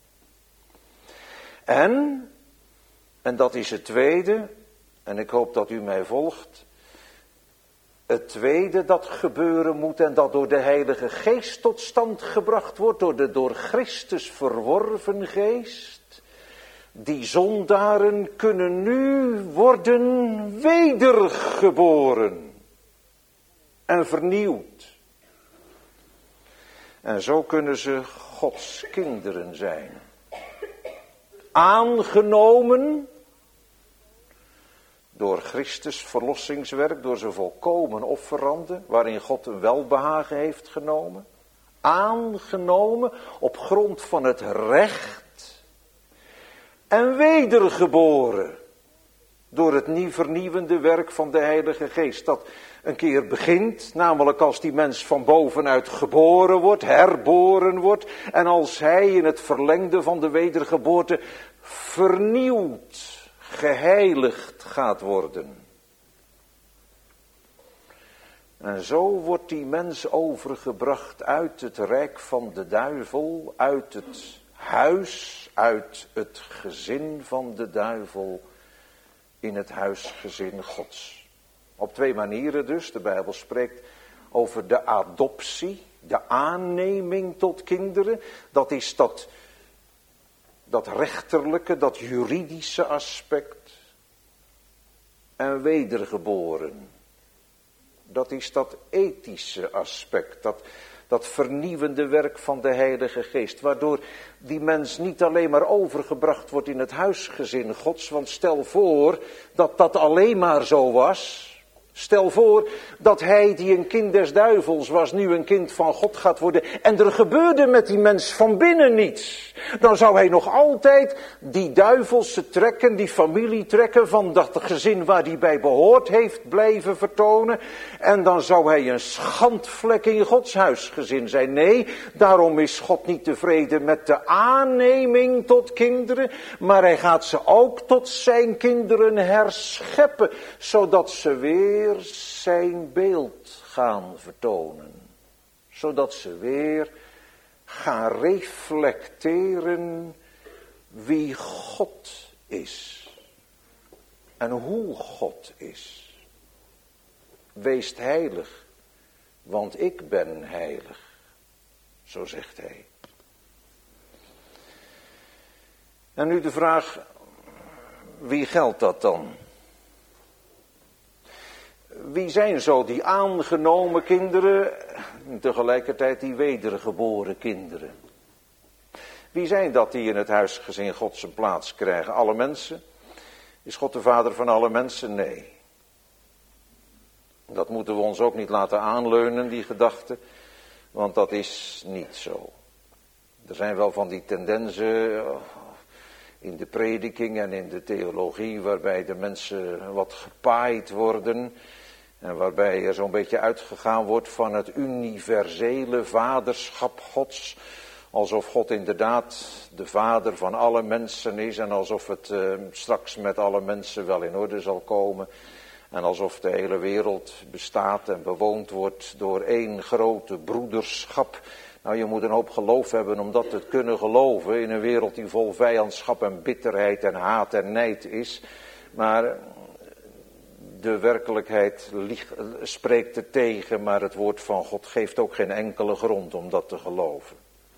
En dat is het tweede, en ik hoop dat u mij volgt, het tweede dat gebeuren moet en dat door de Heilige Geest tot stand gebracht wordt, door de door Christus verworven geest. Die zondaren kunnen nu worden wedergeboren en vernieuwd. En zo kunnen ze Gods kinderen zijn. Aangenomen door Christus verlossingswerk, door zijn volkomen offerande, waarin God een welbehagen heeft genomen. Aangenomen op grond van het recht. En wedergeboren door het vernieuwende werk van de Heilige Geest. Dat een keer begint, namelijk als die mens van bovenuit geboren wordt, herboren wordt. En als hij in het verlengde van de wedergeboorte vernieuwd, geheiligd gaat worden. En zo wordt die mens overgebracht uit het rijk van de duivel, uit het huis, uit het gezin van de duivel, in het huisgezin Gods. Op twee manieren dus. De Bijbel spreekt over de adoptie, de aanneming tot kinderen. Dat is dat rechterlijke, dat juridische aspect. En wedergeboren. Dat is dat ethische aspect, dat vernieuwende werk van de Heilige Geest. Waardoor die mens niet alleen maar overgebracht wordt in het huisgezin Gods. Want stel voor dat dat alleen maar zo was. Stel voor dat hij die een kind des duivels was, nu een kind van God gaat worden. En er gebeurde met die mens van binnen niets. Dan zou hij nog altijd die duivelse trekken, die familietrekken van dat gezin waar hij bij behoort heeft blijven vertonen. En dan zou hij een schandvlek in Gods huisgezin zijn. Nee, daarom is God niet tevreden met de aanneming tot kinderen. Maar hij gaat ze ook tot zijn kinderen herscheppen. Zodat ze weer zijn beeld gaan vertonen. Zodat ze weer gaan reflecteren wie God is. En hoe God is. Wees heilig, want ik ben heilig. Zo zegt hij. En nu de vraag, wie geldt dat dan? Wie zijn zo die aangenomen kinderen en tegelijkertijd die wedergeboren kinderen? Wie zijn dat die in het huisgezin Gods een plaats krijgen? Alle mensen? Is God de vader van alle mensen? Nee. Dat moeten we ons ook niet laten aanleunen, die gedachte, want dat is niet zo. Er zijn wel van die tendensen in de prediking en in de theologie waarbij de mensen wat gepaaid worden en waarbij er zo'n beetje uitgegaan wordt van het universele vaderschap Gods, alsof God inderdaad de vader van alle mensen is en alsof het straks met alle mensen wel in orde zal komen en alsof de hele wereld bestaat en bewoond wordt door één grote broederschap. Nou, je moet een hoop geloof hebben om dat te kunnen geloven in een wereld die vol vijandschap en bitterheid en haat en nijd is. Maar de werkelijkheid spreekt er tegen, maar het woord van God geeft ook geen enkele grond om dat te geloven.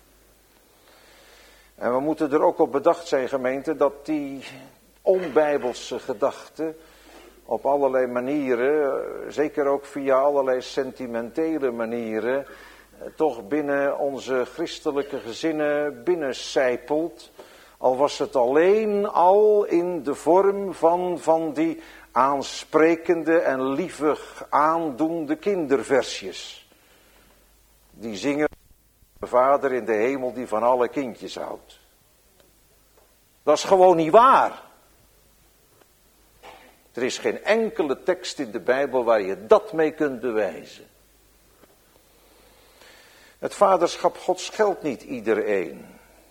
En we moeten er ook op bedacht zijn, gemeente, dat die onbijbelse gedachten op allerlei manieren, zeker ook via allerlei sentimentele manieren, toch binnen onze christelijke gezinnen binnencijpelt. Al was het alleen al in de vorm van die aansprekende en lievig aandoende kinderversjes. Die zingen de Vader in de hemel die van alle kindjes houdt. Dat is gewoon niet waar. Er is geen enkele tekst in de Bijbel waar je dat mee kunt bewijzen. Het vaderschap Gods geldt niet iedereen.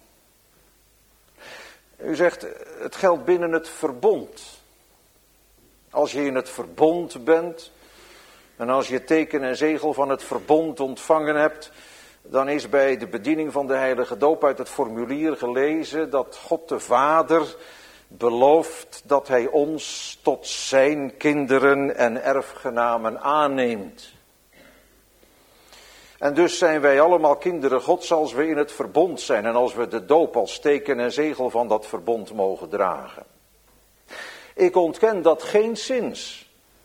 U zegt, het geldt binnen het verbond. Als je in het verbond bent en als je teken en zegel van het verbond ontvangen hebt, dan is bij de bediening van de heilige doop uit het formulier gelezen dat God de Vader belooft dat hij ons tot zijn kinderen en erfgenamen aanneemt. En dus zijn wij allemaal kinderen Gods als we in het verbond zijn en als we de doop als teken en zegel van dat verbond mogen dragen. Ik ontken dat geenszins.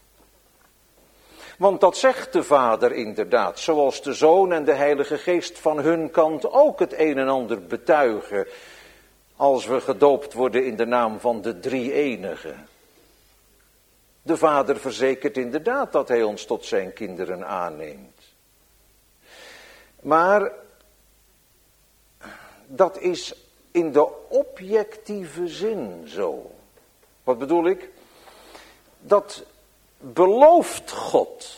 Want dat zegt de Vader inderdaad, zoals de Zoon en de Heilige Geest van hun kant ook het een en ander betuigen als we gedoopt worden in de naam van de Drie-enige. De Vader verzekert inderdaad dat hij ons tot zijn kinderen aanneemt. Maar dat is in de objectieve zin zo. Wat bedoel ik? Dat belooft God.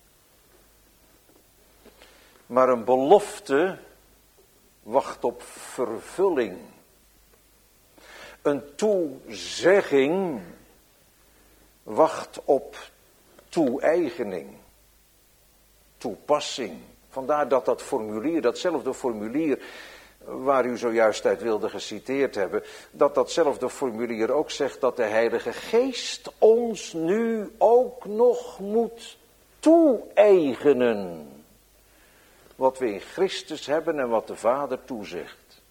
Maar een belofte wacht op vervulling. Een toezegging wacht op toe-eigening. Toepassing. Vandaar dat dat formulier, datzelfde formulier waar u zojuist uit wilde geciteerd hebben, dat datzelfde formulier ook zegt dat de Heilige Geest ons nu ook nog moet toe-eigenen. Wat we in Christus hebben en wat de Vader toezegt.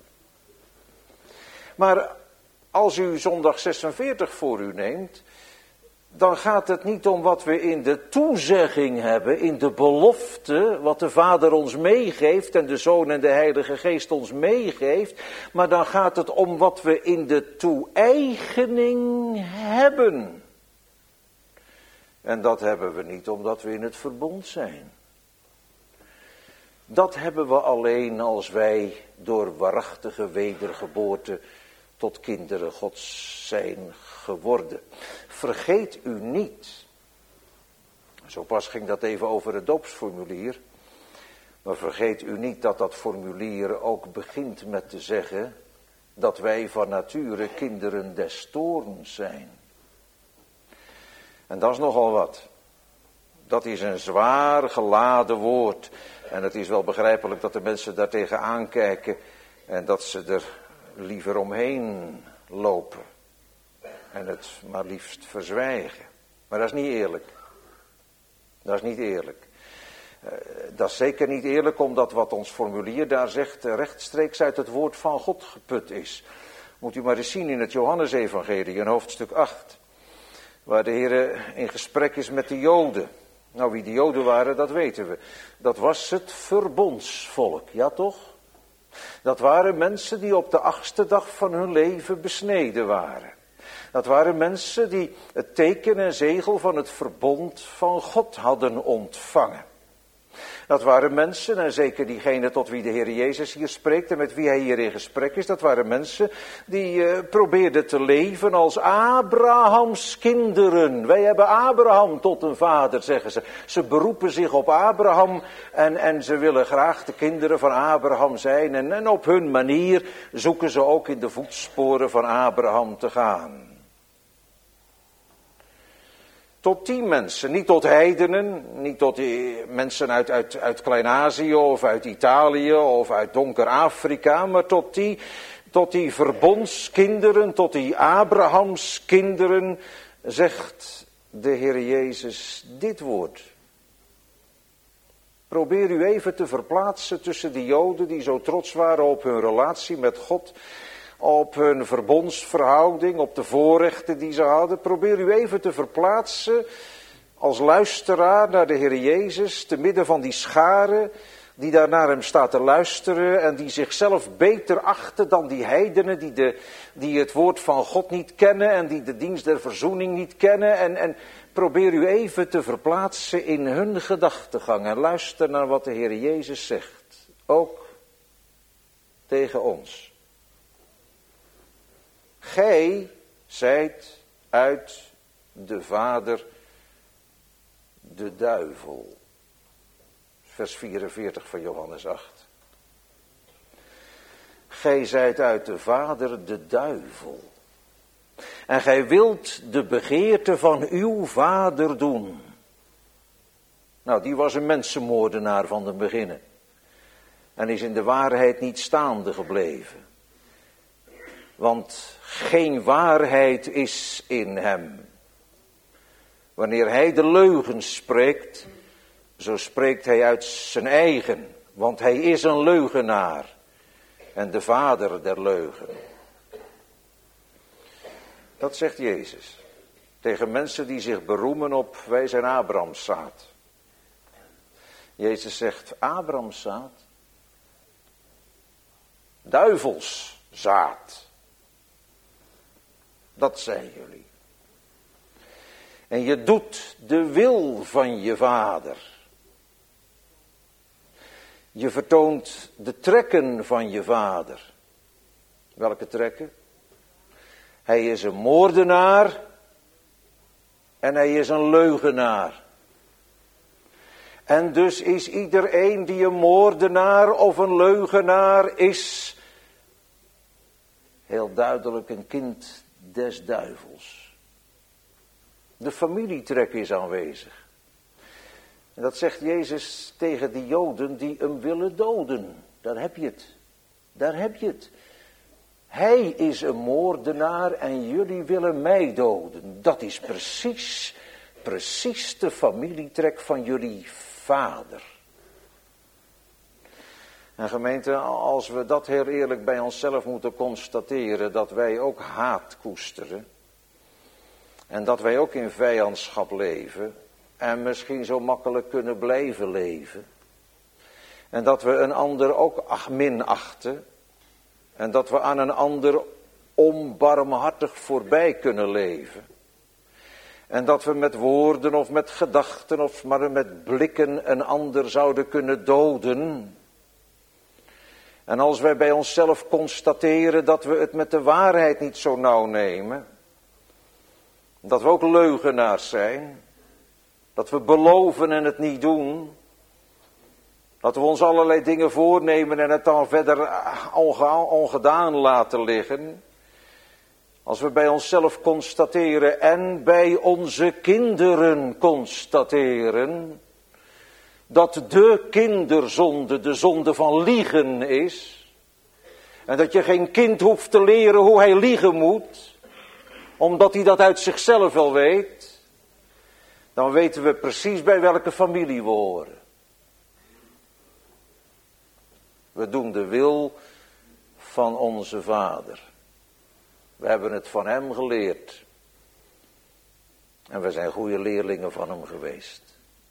Maar als u zondag 46 voor u neemt, dan gaat het niet om wat we in de toezegging hebben, in de belofte, wat de Vader ons meegeeft en de Zoon en de Heilige Geest ons meegeeft, maar dan gaat het om wat we in de toe-eigening hebben. En dat hebben we niet omdat we in het verbond zijn. Dat hebben we alleen als wij door waarachtige wedergeboorte tot kinderen Gods zijn geworden. Vergeet u niet, zo pas ging dat even over het doopsformulier, maar vergeet u niet dat dat formulier ook begint met te zeggen dat wij van nature kinderen des toorns zijn. En dat is nogal wat. Dat is een zwaar geladen woord. En het is wel begrijpelijk dat de mensen daartegen aankijken en dat ze er liever omheen lopen. En het maar liefst verzwijgen. Maar dat is niet eerlijk. Dat is niet eerlijk. Dat is zeker niet eerlijk omdat wat ons formulier daar zegt rechtstreeks uit het woord van God geput is. Moet u maar eens zien in het Johannesevangelie in hoofdstuk 8. Waar de Heer in gesprek is met de Joden. Nou, wie de Joden waren, dat weten we. Dat was het verbondsvolk, ja toch? Dat waren mensen die op de 8e dag van hun leven besneden waren. Dat waren mensen die het teken en zegel van het verbond van God hadden ontvangen. Dat waren mensen, en zeker diegene tot wie de Heer Jezus hier spreekt en met wie hij hier in gesprek is, dat waren mensen die probeerden te leven als Abrahams kinderen. Wij hebben Abraham tot een vader, zeggen ze. Ze beroepen zich op Abraham en ze willen graag de kinderen van Abraham zijn. En op hun manier zoeken ze ook in de voetsporen van Abraham te gaan. Tot die mensen, niet tot heidenen, niet tot die mensen uit Klein-Azië of uit Italië of uit donker Afrika, maar tot die verbondskinderen, tot die Abrahamskinderen, zegt de Heer Jezus dit woord. Probeer u even te verplaatsen tussen die Joden die zo trots waren op hun relatie met God, op hun verbondsverhouding, op de voorrechten die ze hadden. Probeer u even te verplaatsen als luisteraar naar de Heer Jezus, te midden van die schare die daar naar hem staat te luisteren en die zichzelf beter achten dan die heidenen die het woord van God niet kennen en die de dienst der verzoening niet kennen. En probeer u even te verplaatsen in hun gedachtegang en luister naar wat de Heer Jezus zegt, ook tegen ons. Gij zijt uit de vader de duivel. Vers 44 van Johannes 8. Gij zijt uit de vader de duivel. En gij wilt de begeerte van uw vader doen. Nou, die was een mensenmoordenaar van den beginnen. En is in de waarheid niet staande gebleven. Want geen waarheid is in hem. Wanneer hij de leugen spreekt, zo spreekt hij uit zijn eigen. Want hij is een leugenaar en de vader der leugen. Dat zegt Jezus tegen mensen die zich beroemen op wij zijn Abrahams zaad. Jezus zegt Abrahams zaad, duivels zaad. Dat zijn jullie. En je doet de wil van je vader. Je vertoont de trekken van je vader. Welke trekken? Hij is een moordenaar en hij is een leugenaar. En dus is iedereen die een moordenaar of een leugenaar is, heel duidelijk een kind des duivels. De familietrek is aanwezig. En dat zegt Jezus tegen die Joden die hem willen doden. Daar heb je het. Daar heb je het. Hij is een moordenaar en jullie willen mij doden. Dat is precies de familietrek van jullie vader. En gemeente, als we dat heel eerlijk bij onszelf moeten constateren, dat wij ook haat koesteren. En dat wij ook in vijandschap leven. En misschien zo makkelijk kunnen blijven leven. En dat we een ander ook minachten. En dat we aan een ander onbarmhartig voorbij kunnen leven. En dat we met woorden of met gedachten of maar met blikken een ander zouden kunnen doden. En als wij bij onszelf constateren dat we het met de waarheid niet zo nauw nemen. Dat we ook leugenaars zijn. Dat we beloven en het niet doen. Dat we ons allerlei dingen voornemen en het dan verder ongedaan laten liggen. Als we bij onszelf constateren en bij onze kinderen constateren dat de kinderzonde de zonde van liegen is. En dat je geen kind hoeft te leren hoe hij liegen moet, omdat hij dat uit zichzelf wel weet. Dan weten we precies bij welke familie we horen. We doen de wil van onze vader. We hebben het van hem geleerd. En we zijn goede leerlingen van hem geweest.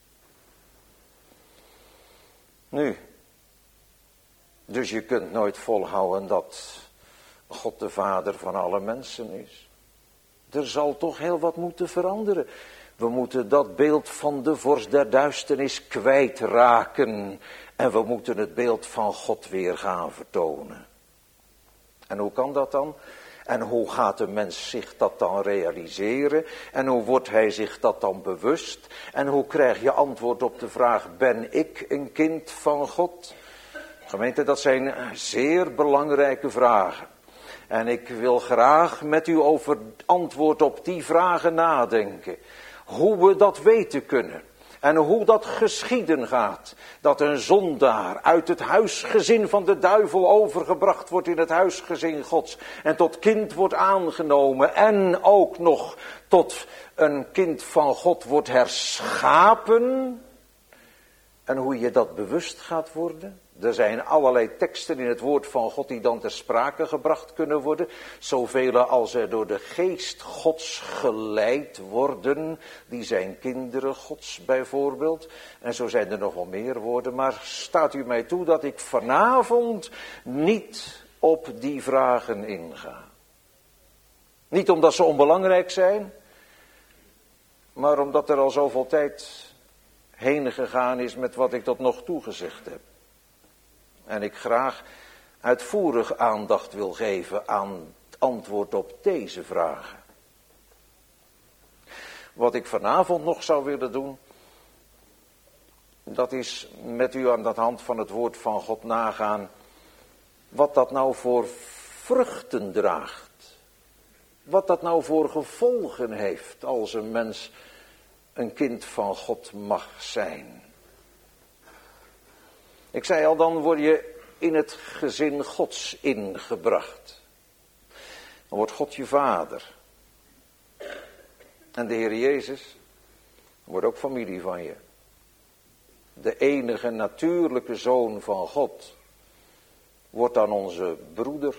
Nu, dus je kunt nooit volhouden dat God de Vader van alle mensen is. Er zal toch heel wat moeten veranderen. We moeten dat beeld van de vorst der duisternis kwijtraken. En we moeten het beeld van God weer gaan vertonen. En hoe kan dat dan? En hoe gaat de mens zich dat dan realiseren? En hoe wordt hij zich dat dan bewust? En hoe krijg je antwoord op de vraag, ben ik een kind van God? Gemeente, dat zijn zeer belangrijke vragen. En ik wil graag met u over antwoord op die vragen nadenken. Hoe we dat weten kunnen. En hoe dat geschieden gaat. Dat een zondaar uit het huisgezin van de duivel overgebracht wordt in het huisgezin Gods. En tot kind wordt aangenomen. En ook nog tot een kind van God wordt herschapen. En hoe je dat bewust gaat worden. Er zijn allerlei teksten in het woord van God die dan ter sprake gebracht kunnen worden. Zoveel als er door de geest Gods geleid worden. Die zijn kinderen Gods bijvoorbeeld. En zo zijn er nog wel meer woorden. Maar staat u mij toe dat ik vanavond niet op die vragen inga. Niet omdat ze onbelangrijk zijn. Maar omdat er al zoveel tijd heen gegaan is met wat ik tot nog toe gezegd heb. En ik graag uitvoerig aandacht wil geven aan het antwoord op deze vragen. Wat ik vanavond nog zou willen doen, dat is met u aan de hand van het woord van God nagaan, wat dat nou voor vruchten draagt. Wat dat nou voor gevolgen heeft als een mens een kind van God mag zijn. Ik zei al, dan word je in het gezin Gods ingebracht. Dan wordt God je vader. En de Heer Jezus wordt ook familie van je. De enige natuurlijke zoon van God wordt dan onze broeder.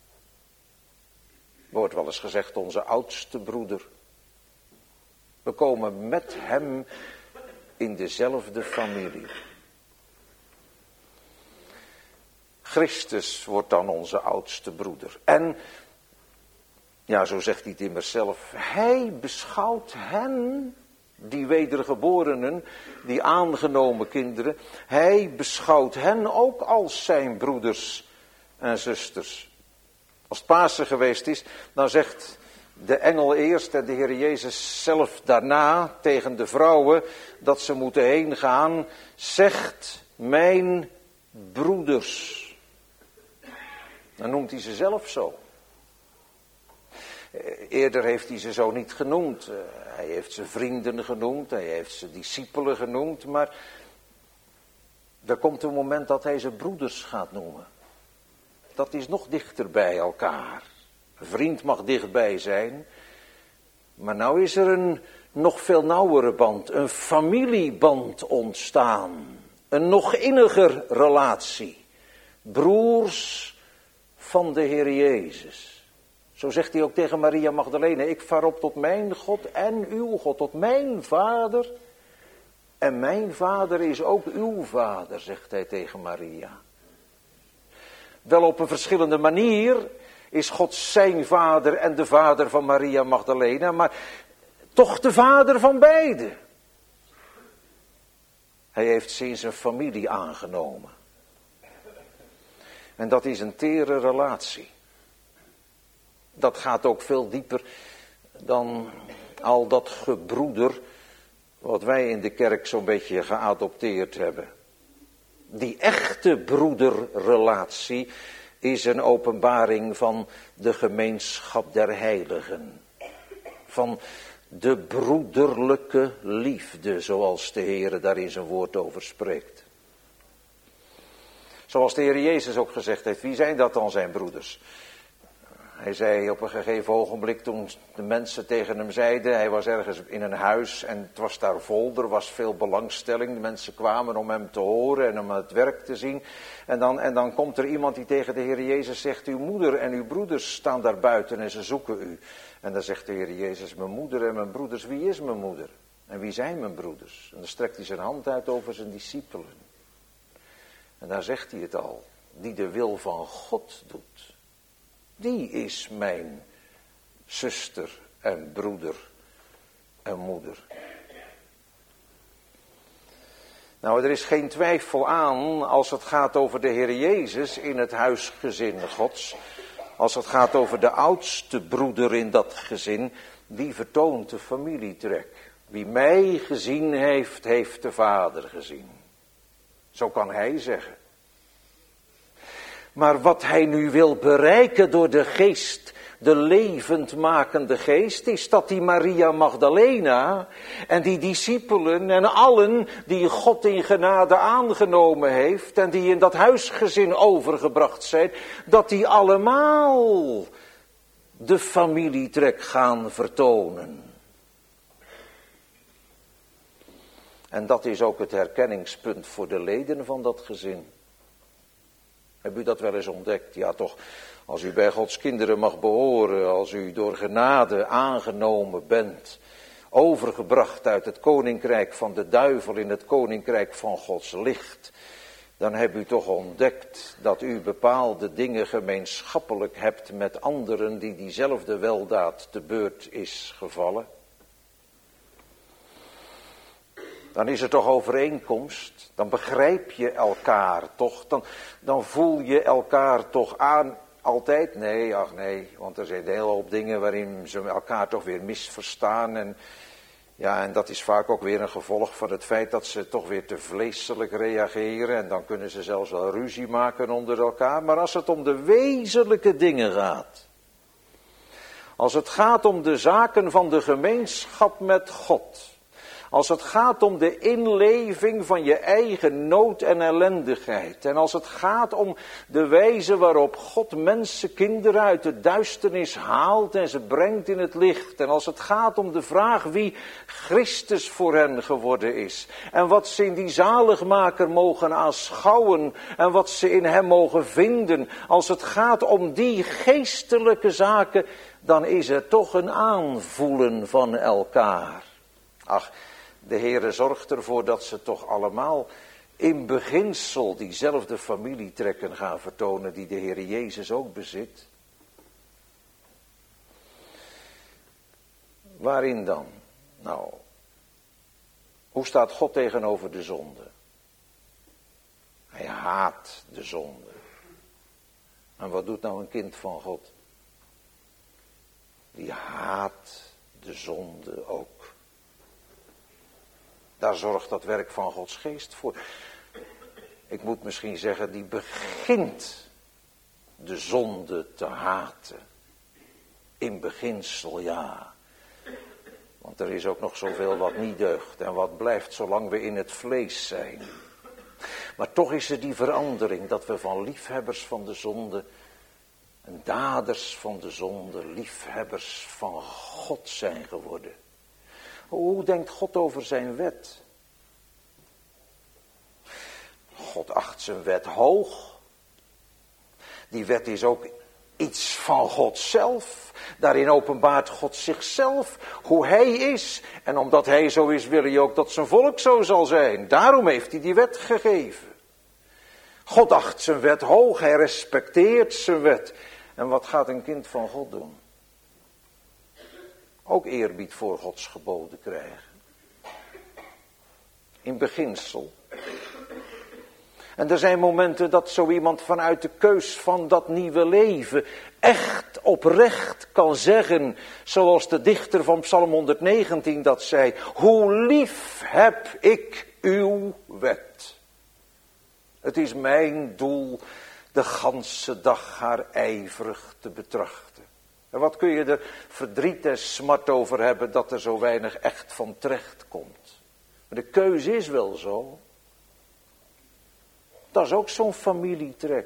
Wordt wel eens gezegd onze oudste broeder. We komen met hem in dezelfde familie. Christus wordt dan onze oudste broeder. En, ja, zo zegt hij het immers zelf, hij beschouwt hen, die wedergeborenen, die aangenomen kinderen, hij beschouwt hen ook als zijn broeders en zusters. Als het Pasen geweest is, dan zegt de engel eerst en de Heer Jezus zelf daarna tegen de vrouwen dat ze moeten heen gaan, zegt mijn broeders. Dan noemt hij ze zelf zo. Eerder heeft hij ze zo niet genoemd. Hij heeft ze vrienden genoemd, hij heeft ze discipelen genoemd, maar er komt een moment dat hij ze broeders gaat noemen. Dat is nog dichter bij elkaar. Een vriend mag dichtbij zijn, maar nou is er een nog veel nauwere band, een familieband ontstaan. Een nog inniger relatie. Broers van de Heer Jezus. Zo zegt hij ook tegen Maria Magdalene, ik vaar op tot mijn God en uw God, tot mijn vader. En mijn vader is ook uw vader, zegt hij tegen Maria. Wel op een verschillende manier is God zijn vader en de vader van Maria Magdalena, maar toch de vader van beiden. Hij heeft ze in zijn familie aangenomen. En dat is een tere relatie. Dat gaat ook veel dieper dan al dat gebroeder wat wij in de kerk zo'n beetje geadopteerd hebben. Die echte broederrelatie is een openbaring van de gemeenschap der heiligen. Van de broederlijke liefde, zoals de Heer daar in zijn woord over spreekt. Zoals de Heer Jezus ook gezegd heeft, wie zijn dat dan zijn broeders? Hij zei op een gegeven ogenblik toen de mensen tegen hem zeiden, hij was ergens in een huis en het was daar vol, er was veel belangstelling. De mensen kwamen om hem te horen en om het werk te zien. En dan komt er iemand die tegen de Heer Jezus zegt, uw moeder en uw broeders staan daar buiten en ze zoeken u. En dan zegt de Heer Jezus, mijn moeder en mijn broeders, wie is mijn moeder? En wie zijn mijn broeders? En dan strekt hij zijn hand uit over zijn discipelen. En daar zegt hij het al, die de wil van God doet. Die is mijn zuster en broeder en moeder. Nou, er is geen twijfel aan als het gaat over de Heer Jezus in het huisgezin Gods. Als het gaat over de oudste broeder in dat gezin, die vertoont de familietrek. Wie mij gezien heeft, heeft de Vader gezien. Zo kan hij zeggen. Maar wat hij nu wil bereiken door de geest, de levendmakende geest, is dat die Maria Magdalena en die discipelen en allen die God in genade aangenomen heeft en die in dat huisgezin overgebracht zijn, dat die allemaal de familietrek gaan vertonen. En dat is ook het herkenningspunt voor de leden van dat gezin. Heb u dat wel eens ontdekt? Ja, toch, als u bij Gods kinderen mag behoren, als u door genade aangenomen bent, overgebracht uit het koninkrijk van de duivel in het koninkrijk van Gods licht, dan hebt u toch ontdekt dat u bepaalde dingen gemeenschappelijk hebt met anderen die diezelfde weldaad te beurt is gevallen. Dan is er toch overeenkomst, dan begrijp je elkaar toch, dan voel je elkaar toch aan, altijd? Nee, ach nee, want er zijn een hele hoop dingen waarin ze elkaar toch weer misverstaan en dat is vaak ook weer een gevolg van het feit dat ze toch weer te vleeselijk reageren en dan kunnen ze zelfs wel ruzie maken onder elkaar, maar als het om de wezenlijke dingen gaat, als het gaat om de zaken van de gemeenschap met God, als het gaat om de inleving van je eigen nood en ellendigheid. En als het gaat om de wijze waarop God mensen, kinderen uit de duisternis haalt en ze brengt in het licht. En als het gaat om de vraag wie Christus voor hen geworden is. En wat ze in die zaligmaker mogen aanschouwen en wat ze in hem mogen vinden. Als het gaat om die geestelijke zaken, dan is er toch een aanvoelen van elkaar. Ach, de Heere zorgt ervoor dat ze toch allemaal in beginsel diezelfde familietrekken gaan vertonen die de Heere Jezus ook bezit. Waarin dan? Nou, hoe staat God tegenover de zonde? Hij haat de zonde. En wat doet nou een kind van God? Die haat de zonde ook. Daar zorgt dat werk van Gods geest voor. Ik moet misschien zeggen, die begint de zonde te haten. In beginsel, ja. Want er is ook nog zoveel wat niet deugt en wat blijft zolang we in het vlees zijn. Maar toch is er die verandering dat we van liefhebbers van de zonde en daders van de zonde, liefhebbers van God zijn geworden. Hoe denkt God over zijn wet? God acht zijn wet hoog. Die wet is ook iets van God zelf. Daarin openbaart God zichzelf, hoe hij is. En omdat hij zo is, wil hij ook dat zijn volk zo zal zijn. Daarom heeft hij die wet gegeven. God acht zijn wet hoog, hij respecteert zijn wet. En wat gaat een kind van God doen? Ook eerbied voor Gods geboden krijgen. In beginsel. En er zijn momenten dat zo iemand vanuit de keus van dat nieuwe leven echt oprecht kan zeggen, zoals de dichter van Psalm 119 dat zei, hoe lief heb ik uw wet. Het is mijn doel de ganse dag haar ijverig te betrachten. En wat kun je er verdriet en smart over hebben dat er zo weinig echt van terecht komt. Maar de keuze is wel zo. Dat is ook zo'n familietrek.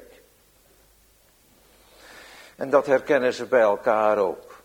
En dat herkennen ze bij elkaar ook.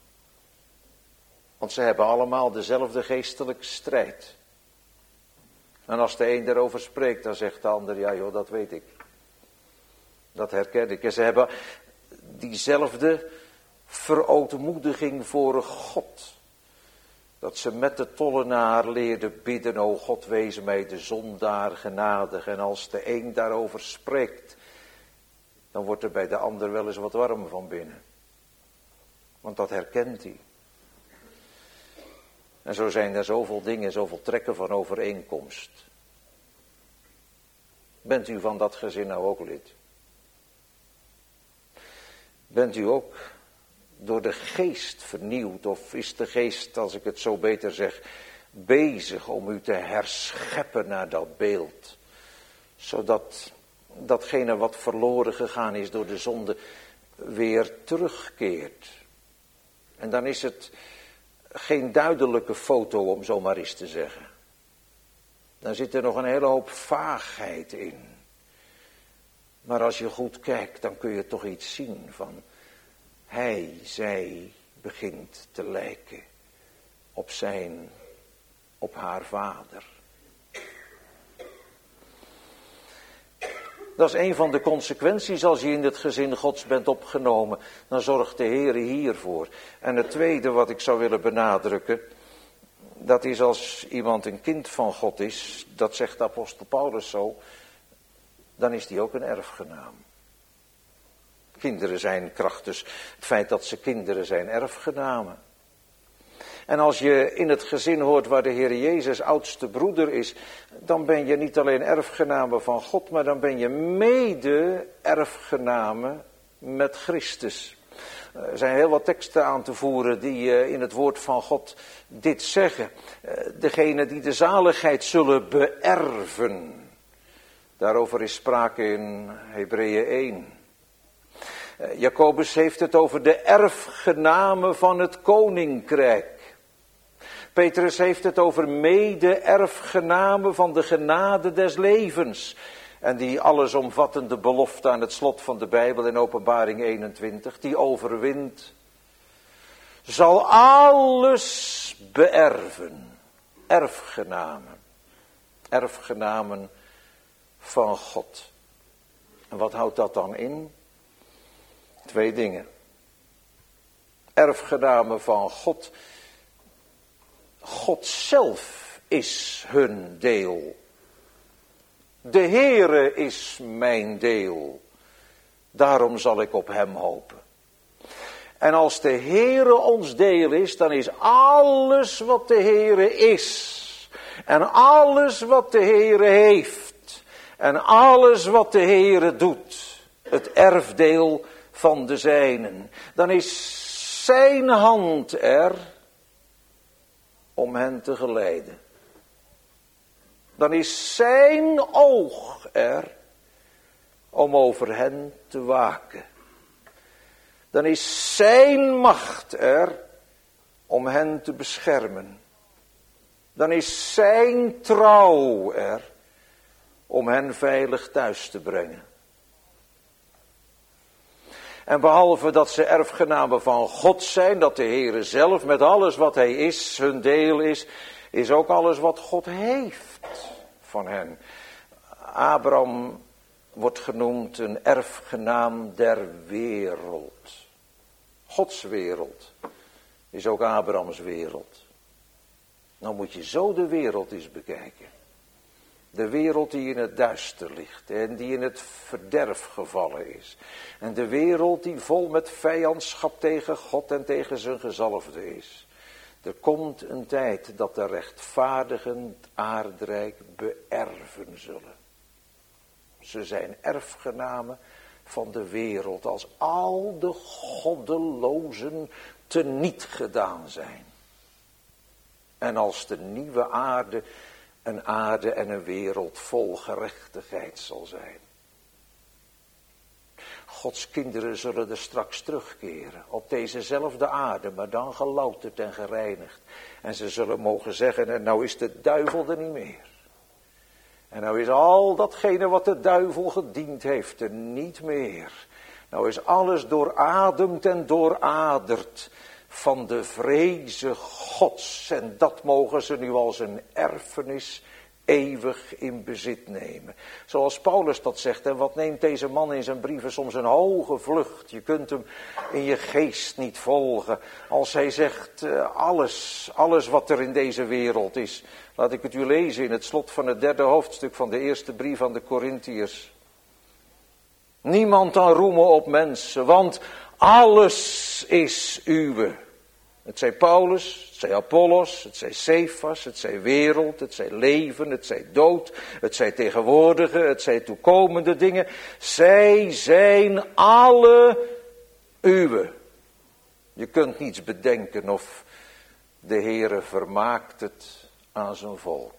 Want ze hebben allemaal dezelfde geestelijke strijd. En als de een daarover spreekt, dan zegt de ander, ja joh, dat weet ik. Dat herken ik. En ze hebben diezelfde verootmoediging voor God. Dat ze met de tollenaar leerden bidden, o God, wees mij de zondaar genadig. En als de een daarover spreekt, dan wordt er bij de ander wel eens wat warm van binnen. Want dat herkent hij. En zo zijn er zoveel dingen, zoveel trekken van overeenkomst. Bent u van dat gezin nou ook lid? Bent u ook door de geest vernieuwd, of is de geest, als ik het zo beter zeg, bezig om u te herscheppen naar dat beeld, zodat datgene wat verloren gegaan is door de zonde weer terugkeert. En dan is het geen duidelijke foto, om zo maar eens te zeggen. Dan zit er nog een hele hoop vaagheid in. Maar als je goed kijkt, dan kun je toch iets zien van hij, zij begint te lijken op haar vader. Dat is een van de consequenties als je in het gezin Gods bent opgenomen. Dan zorgt de Heer hiervoor. En het tweede wat ik zou willen benadrukken, dat is als iemand een kind van God is, dat zegt de apostel Paulus zo, dan is die ook een erfgenaam. Kinderen zijn krachtens het feit dat ze kinderen zijn erfgenamen. En als je in het gezin hoort waar de Heer Jezus oudste broeder is, dan ben je niet alleen erfgename van God, maar dan ben je mede-erfgename met Christus. Er zijn heel wat teksten aan te voeren die in het woord van God dit zeggen. Degene die de zaligheid zullen beërven. Daarover is sprake in Hebreeën 1. Jacobus heeft het over de erfgenamen van het koninkrijk. Petrus heeft het over mede-erfgenamen van de genade des levens. En die allesomvattende belofte aan het slot van de Bijbel in Openbaring 21, die overwint, zal alles beërven. Erfgenamen. Erfgenamen van God. En wat houdt dat dan in? 2 dingen. Erfgenamen van God. God zelf is hun deel. De Heere is mijn deel. Daarom zal ik op hem hopen. En als de Heere ons deel is, dan is alles wat de Heere is. En alles wat de Heere heeft. En alles wat de Heere doet. Het erfdeel van de zijnen. Dan is zijn hand er om hen te geleiden. Dan is zijn oog er om over hen te waken. Dan is zijn macht er om hen te beschermen. Dan is zijn trouw er om hen veilig thuis te brengen. En behalve dat ze erfgenamen van God zijn, dat de Heere zelf met alles wat hij is, hun deel is ook alles wat God heeft van hen. Abraham wordt genoemd een erfgenaam der wereld. Gods wereld is ook Abrahams wereld. Nou moet je zo de wereld eens bekijken. De wereld die in het duister ligt en die in het verderf gevallen is. En de wereld die vol met vijandschap tegen God en tegen zijn gezalfde is. Er komt een tijd dat de rechtvaardigen het aardrijk beërven zullen. Ze zijn erfgenamen van de wereld als al de goddelozen teniet gedaan zijn. En als de nieuwe aarde een aarde en een wereld vol gerechtigheid zal zijn. Gods kinderen zullen er straks terugkeren op dezezelfde aarde, maar dan gelouterd en gereinigd. En ze zullen mogen zeggen, en nou is de duivel er niet meer. En nou is al datgene wat de duivel gediend heeft er niet meer. Nou is alles doorademd en dooraderd van de vreze Gods. En dat mogen ze nu als een erfenis eeuwig in bezit nemen. Zoals Paulus dat zegt. En wat neemt deze man in zijn brieven soms een hoge vlucht. Je kunt hem in je geest niet volgen. Als hij zegt alles wat er in deze wereld is. Laat ik het u lezen in het slot van het 3e hoofdstuk van de eerste brief aan de Korintiërs. Niemand dan roemen op mensen, want alles is uwe. Het zij Paulus, het zij Apollos, het zij Cephas, het zij wereld, het zij leven, het zij dood, het zij tegenwoordige, het zij toekomende dingen. Zij zijn alle uwe. Je kunt niets bedenken of de Heere vermaakt het aan zijn volk.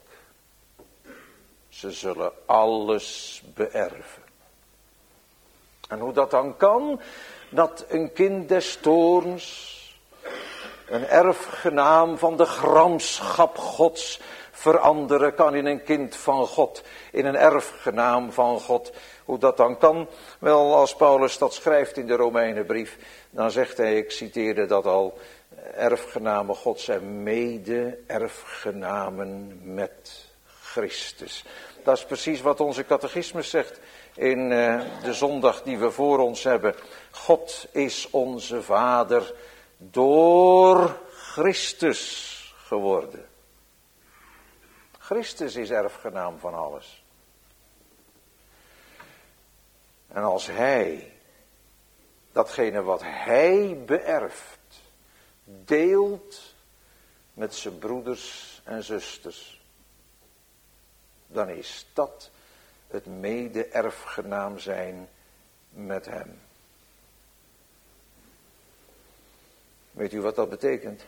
Ze zullen alles beërven. En hoe dat dan kan, dat een kind des toorns, een erfgenaam van de gramschap Gods, veranderen kan in een kind van God, in een erfgenaam van God. Hoe dat dan kan? Wel, als Paulus dat schrijft in de Romeinenbrief, dan zegt hij, ik citeerde dat al, erfgenamen Gods zijn mede-erfgenamen met Christus. Dat is precies wat onze catechismus zegt in de zondag die we voor ons hebben. God is onze Vader door Christus geworden. Christus is erfgenaam van alles. En als hij, datgene wat hij beërft, deelt met zijn broeders en zusters, dan is dat het mede-erfgenaam zijn met hem. Weet u wat dat betekent?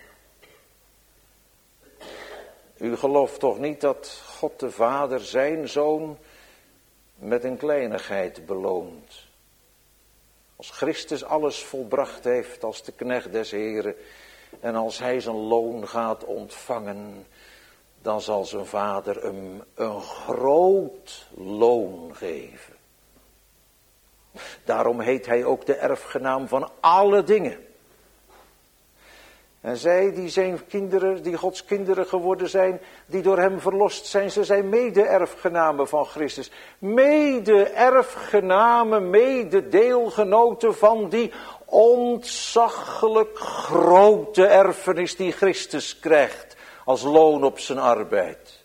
U gelooft toch niet dat God de Vader zijn Zoon met een kleinigheid beloont? Als Christus alles volbracht heeft als de knecht des Heren en als hij zijn loon gaat ontvangen, dan zal zijn Vader hem een groot loon geven. Daarom heet hij ook de erfgenaam van alle dingen. En zij die zijn kinderen, die Gods kinderen geworden zijn, die door hem verlost zijn, ze zijn mede-erfgenamen van Christus. Mede-erfgenamen, mede-deelgenoten van die ontzaglijk grote erfenis die Christus krijgt als loon op zijn arbeid.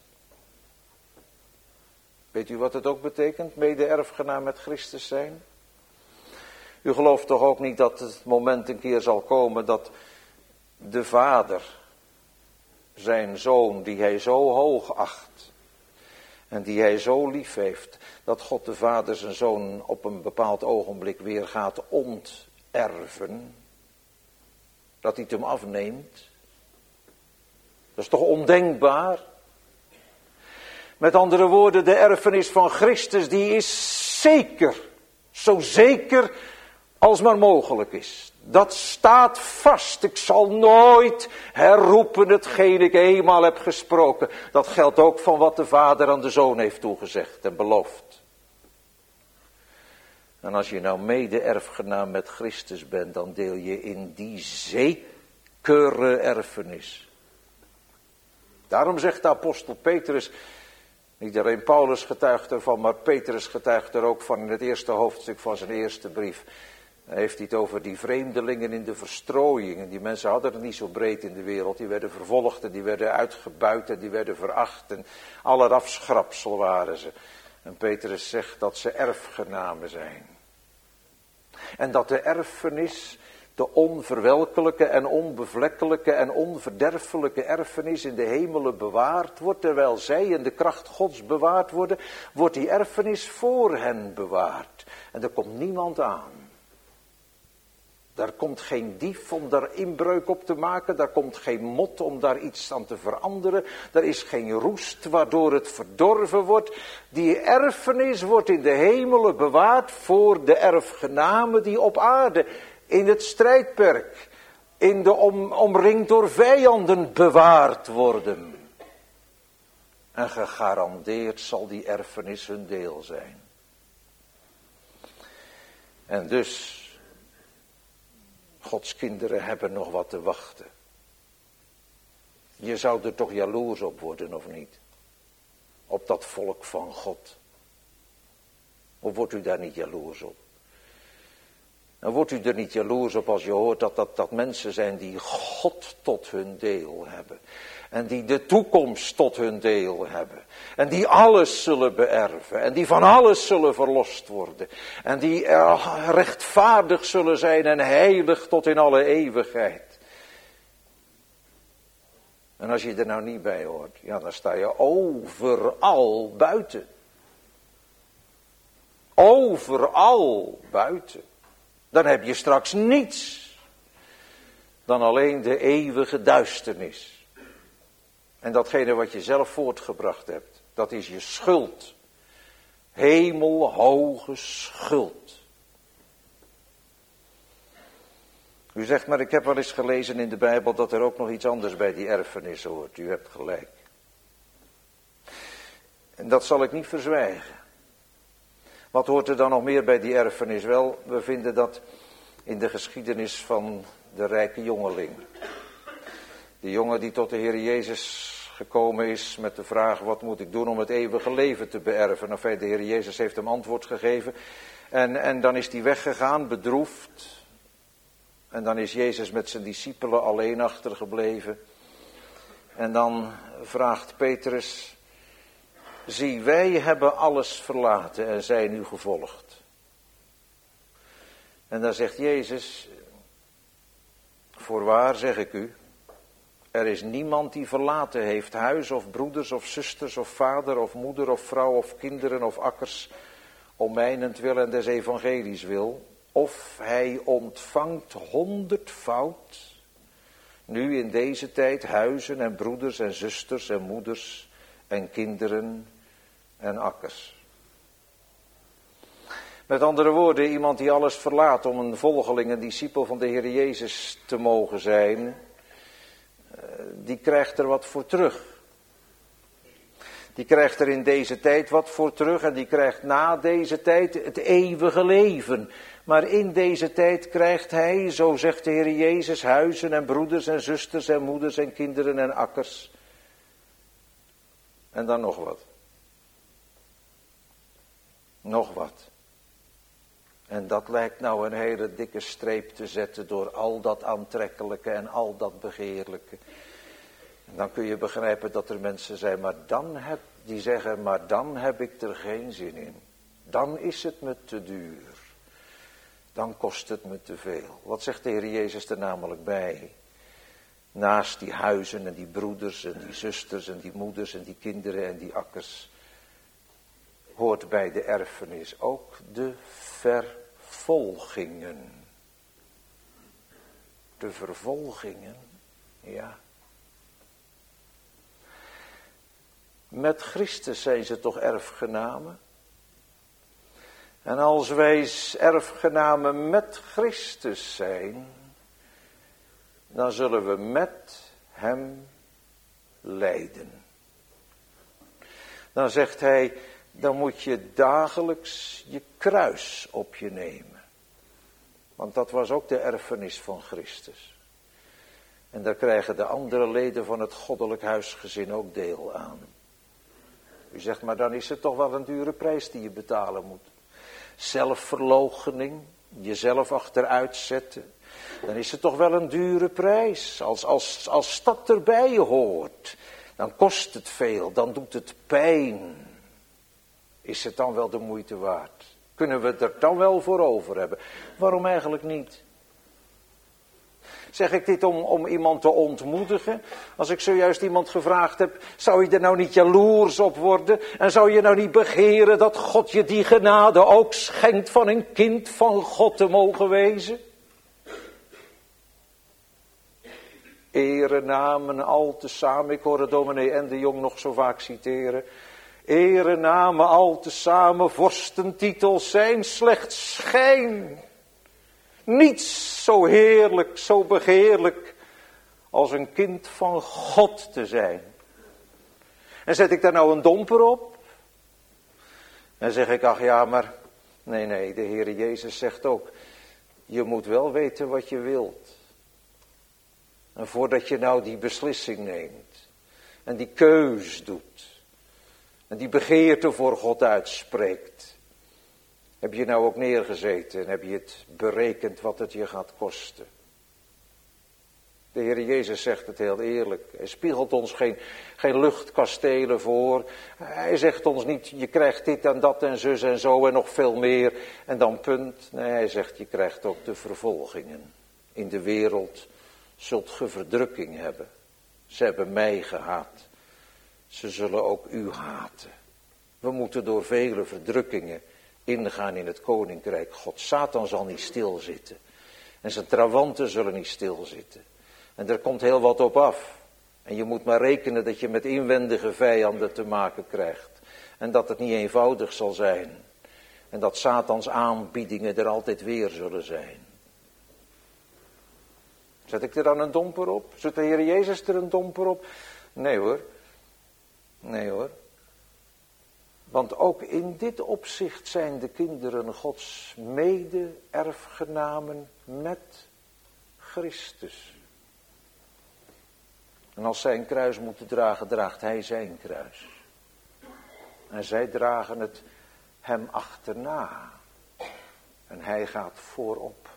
Weet u wat het ook betekent, mede-erfgenaam met Christus zijn? U gelooft toch ook niet dat het moment een keer zal komen dat de Vader zijn Zoon, die hij zo hoog acht en die hij zo lief heeft, dat God de Vader zijn Zoon op een bepaald ogenblik weer gaat onterven, dat hij het hem afneemt? Dat is toch ondenkbaar? Met andere woorden, de erfenis van Christus, die is zeker, zo zeker als maar mogelijk is. Dat staat vast. Ik zal nooit herroepen hetgeen ik eenmaal heb gesproken. Dat geldt ook van wat de Vader aan de Zoon heeft toegezegd en beloofd. En als je nou mede-erfgenaam met Christus bent, dan deel je in die zekere erfenis. Daarom zegt de apostel Petrus, niet alleen Paulus getuigt ervan, maar Petrus getuigt er ook van in het eerste hoofdstuk van zijn eerste brief. Dan heeft hij het over die vreemdelingen in de verstrooiing. En die mensen hadden het niet zo breed in de wereld. Die werden vervolgd en die werden uitgebuit en die werden veracht. En allerafschrapsel waren ze. En Petrus zegt dat ze erfgenamen zijn. En dat de erfenis, de onverwelkelijke en onbevlekkelijke en onverderfelijke erfenis in de hemelen bewaard wordt. Terwijl zij in de kracht Gods bewaard worden, wordt die erfenis voor hen bewaard. En er komt niemand aan. Daar komt geen dief om daar inbreuk op te maken. Daar komt geen mot om daar iets aan te veranderen. Er is geen roest waardoor het verdorven wordt. Die erfenis wordt in de hemelen bewaard voor de erfgenamen die op aarde in het strijdperk, in de omringd door vijanden bewaard worden. En gegarandeerd zal die erfenis hun deel zijn. En dus, Gods kinderen hebben nog wat te wachten. Je zou er toch jaloers op worden, of niet? Op dat volk van God. Of wordt u daar niet jaloers op? Dan wordt u er niet jaloers op als je hoort dat mensen zijn die God tot hun deel hebben. En die de toekomst tot hun deel hebben. En die alles zullen beërven. En die van alles zullen verlost worden. En die rechtvaardig zullen zijn en heilig tot in alle eeuwigheid. En als je er nou niet bij hoort, ja, dan sta je overal buiten. Overal buiten. Dan heb je straks niets dan alleen de eeuwige duisternis. En datgene wat je zelf voortgebracht hebt, dat is je schuld. Hemelhoge schuld. U zegt, maar ik heb wel eens gelezen in de Bijbel dat er ook nog iets anders bij die erfenis hoort. U hebt gelijk. En dat zal ik niet verzwijgen. Wat hoort er dan nog meer bij die erfenis? Wel, we vinden dat in de geschiedenis van de rijke jongeling. Die jongen die tot de Heer Jezus gekomen is met de vraag, wat moet ik doen om het eeuwige leven te beërven? Enfin, de Heer Jezus heeft hem antwoord gegeven. En dan is hij weggegaan, bedroefd. En dan is Jezus met zijn discipelen alleen achtergebleven. En dan vraagt Petrus, zie, wij hebben alles verlaten en zijn u gevolgd. En dan zegt Jezus, voorwaar zeg ik u, er is niemand die verlaten heeft huis of broeders of zusters of vader of moeder of vrouw of kinderen of akkers, om mijnentwil en des evangelies wil, of hij ontvangt 100-fout, nu in deze tijd huizen en broeders en zusters en moeders en kinderen en akkers. Met andere woorden, iemand die alles verlaat om een volgeling, een discipel van de Heer Jezus te mogen zijn, die krijgt er wat voor terug. Die krijgt er in deze tijd wat voor terug en die krijgt na deze tijd het eeuwige leven. Maar in deze tijd krijgt hij, zo zegt de Heer Jezus, huizen en broeders en zusters en moeders en kinderen en akkers. En dan nog wat. Nog wat. En dat lijkt nou een hele dikke streep te zetten door al dat aantrekkelijke en al dat begeerlijke. En dan kun je begrijpen dat er mensen zijn, die zeggen, maar dan heb ik er geen zin in. Dan is het me te duur. Dan kost het me te veel. Wat zegt de Heer Jezus er namelijk bij? Naast die huizen en die broeders en die zusters en die moeders en die kinderen en die akkers, hoort bij de erfenis ook de vervolgingen. De vervolgingen, ja. Met Christus zijn ze toch erfgenamen? En als wij erfgenamen met Christus zijn, dan zullen we met hem lijden. Dan zegt hij, dan moet je dagelijks je kruis op je nemen. Want dat was ook de erfenis van Christus. En daar krijgen de andere leden van het goddelijk huisgezin ook deel aan. U zegt, maar dan is het toch wel een dure prijs die je betalen moet. Zelfverloochening, jezelf achteruit zetten. Dan is het toch wel een dure prijs. Als dat erbij hoort, dan kost het veel, dan doet het pijn. Is het dan wel de moeite waard? Kunnen we het er dan wel voor over hebben? Waarom eigenlijk niet? Zeg ik dit om iemand te ontmoedigen? Als ik zojuist iemand gevraagd heb, zou je er nou niet jaloers op worden? En zou je nou niet begeren dat God je die genade ook schenkt van een kind van God te mogen wezen? Erenamen al tezamen, ik hoor het dominee en de Jong nog zo vaak citeren. Erenamen al tezamen, vorstentitels zijn slechts schijn. Niets zo heerlijk, zo begeerlijk als een kind van God te zijn. En zet ik daar nou een domper op? En zeg ik, ach ja, maar nee, de Heer Jezus zegt ook, je moet wel weten wat je wilt. En voordat je nou die beslissing neemt en die keus doet en die begeerte voor God uitspreekt, heb je nou ook neergezeten en heb je het berekend wat het je gaat kosten? De Heer Jezus zegt het heel eerlijk. Hij spiegelt ons geen luchtkastelen voor. Hij zegt ons niet, je krijgt dit en dat en zus en zo en nog veel meer. En dan punt. Nee, hij zegt, je krijgt ook de vervolgingen. In de wereld zult ge verdrukking hebben. Ze hebben mij gehaat. Ze zullen ook u haten. We moeten door vele verdrukkingen ingaan in het koninkrijk God. Satan zal niet stilzitten. En zijn trawanten zullen niet stilzitten. En er komt heel wat op af. En je moet maar rekenen dat je met inwendige vijanden te maken krijgt. En dat het niet eenvoudig zal zijn. En dat Satans aanbiedingen er altijd weer zullen zijn. Zet ik er dan een domper op? Zet de Heer Jezus er een domper op? Nee hoor. Nee hoor. Want ook in dit opzicht zijn de kinderen Gods mede-erfgenamen met Christus. En als zij een kruis moeten dragen, draagt hij zijn kruis. En zij dragen het hem achterna. En hij gaat voorop.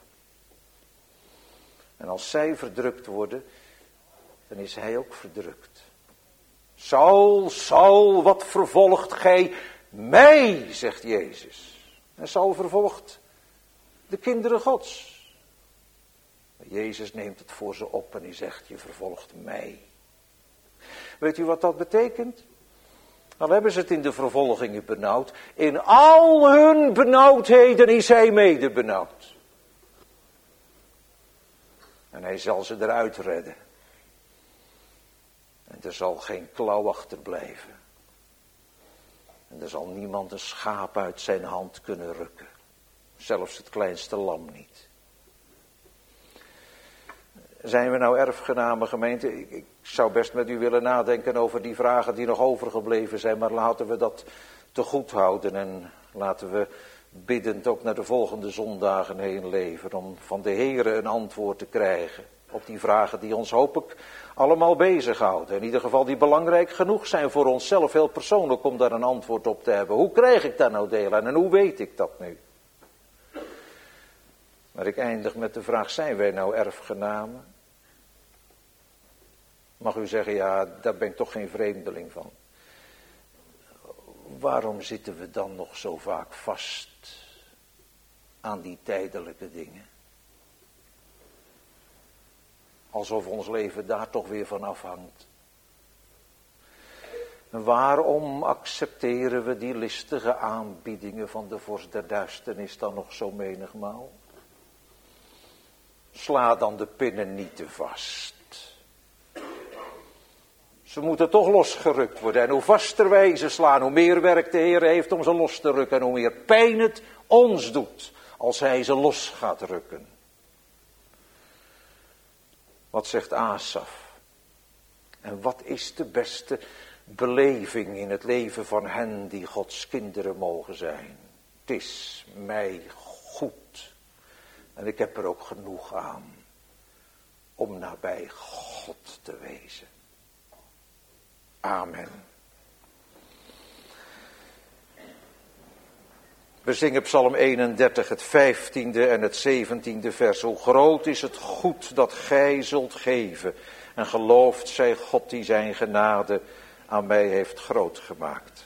En als zij verdrukt worden, dan is hij ook verdrukt. Saul, Saul, wat vervolgt gij mij, zegt Jezus. En Saul vervolgt de kinderen Gods. Jezus neemt het voor ze op en hij zegt, je vervolgt mij. Weet u wat dat betekent? Dan hebben ze het in de vervolgingen benauwd. In al hun benauwdheden is hij mede benauwd. En hij zal ze eruit redden. En er zal geen klauw achterblijven. En er zal niemand een schaap uit zijn hand kunnen rukken. Zelfs het kleinste lam niet. Zijn we nou erfgenamen, gemeente? Ik zou best met u willen nadenken over die vragen die nog overgebleven zijn. Maar laten we dat te goed houden. En laten we biddend ook naar de volgende zondagen heen leven. Om van de Heere een antwoord te krijgen. Op die vragen die ons hopelijk allemaal bezighouden. In ieder geval die belangrijk genoeg zijn voor onszelf. Heel persoonlijk om daar een antwoord op te hebben. Hoe krijg ik daar nou deel aan en hoe weet ik dat nu? Maar ik eindig met de vraag, zijn wij nou erfgenamen? Mag u zeggen, ja, daar ben ik toch geen vreemdeling van. Waarom zitten we dan nog zo vaak vast aan die tijdelijke dingen? Alsof ons leven daar toch weer van afhangt. En waarom accepteren we die listige aanbiedingen van de vorst der duisternis dan nog zo menigmaal? Sla dan de pinnen niet te vast. Ze moeten toch losgerukt worden. En hoe vaster wij ze slaan, hoe meer werk de Heer heeft om ze los te rukken. En hoe meer pijn het ons doet als hij ze los gaat rukken. Wat zegt Asaf? En wat is de beste beleving in het leven van hen die Gods kinderen mogen zijn? Het is mij goed. En ik heb er ook genoeg aan om nabij God te wezen. Amen. We zingen Psalm 31, het 15e en het 17e vers. Hoe groot is het goed dat gij zult geven. En geloofd zij God die zijn genade aan mij heeft groot gemaakt.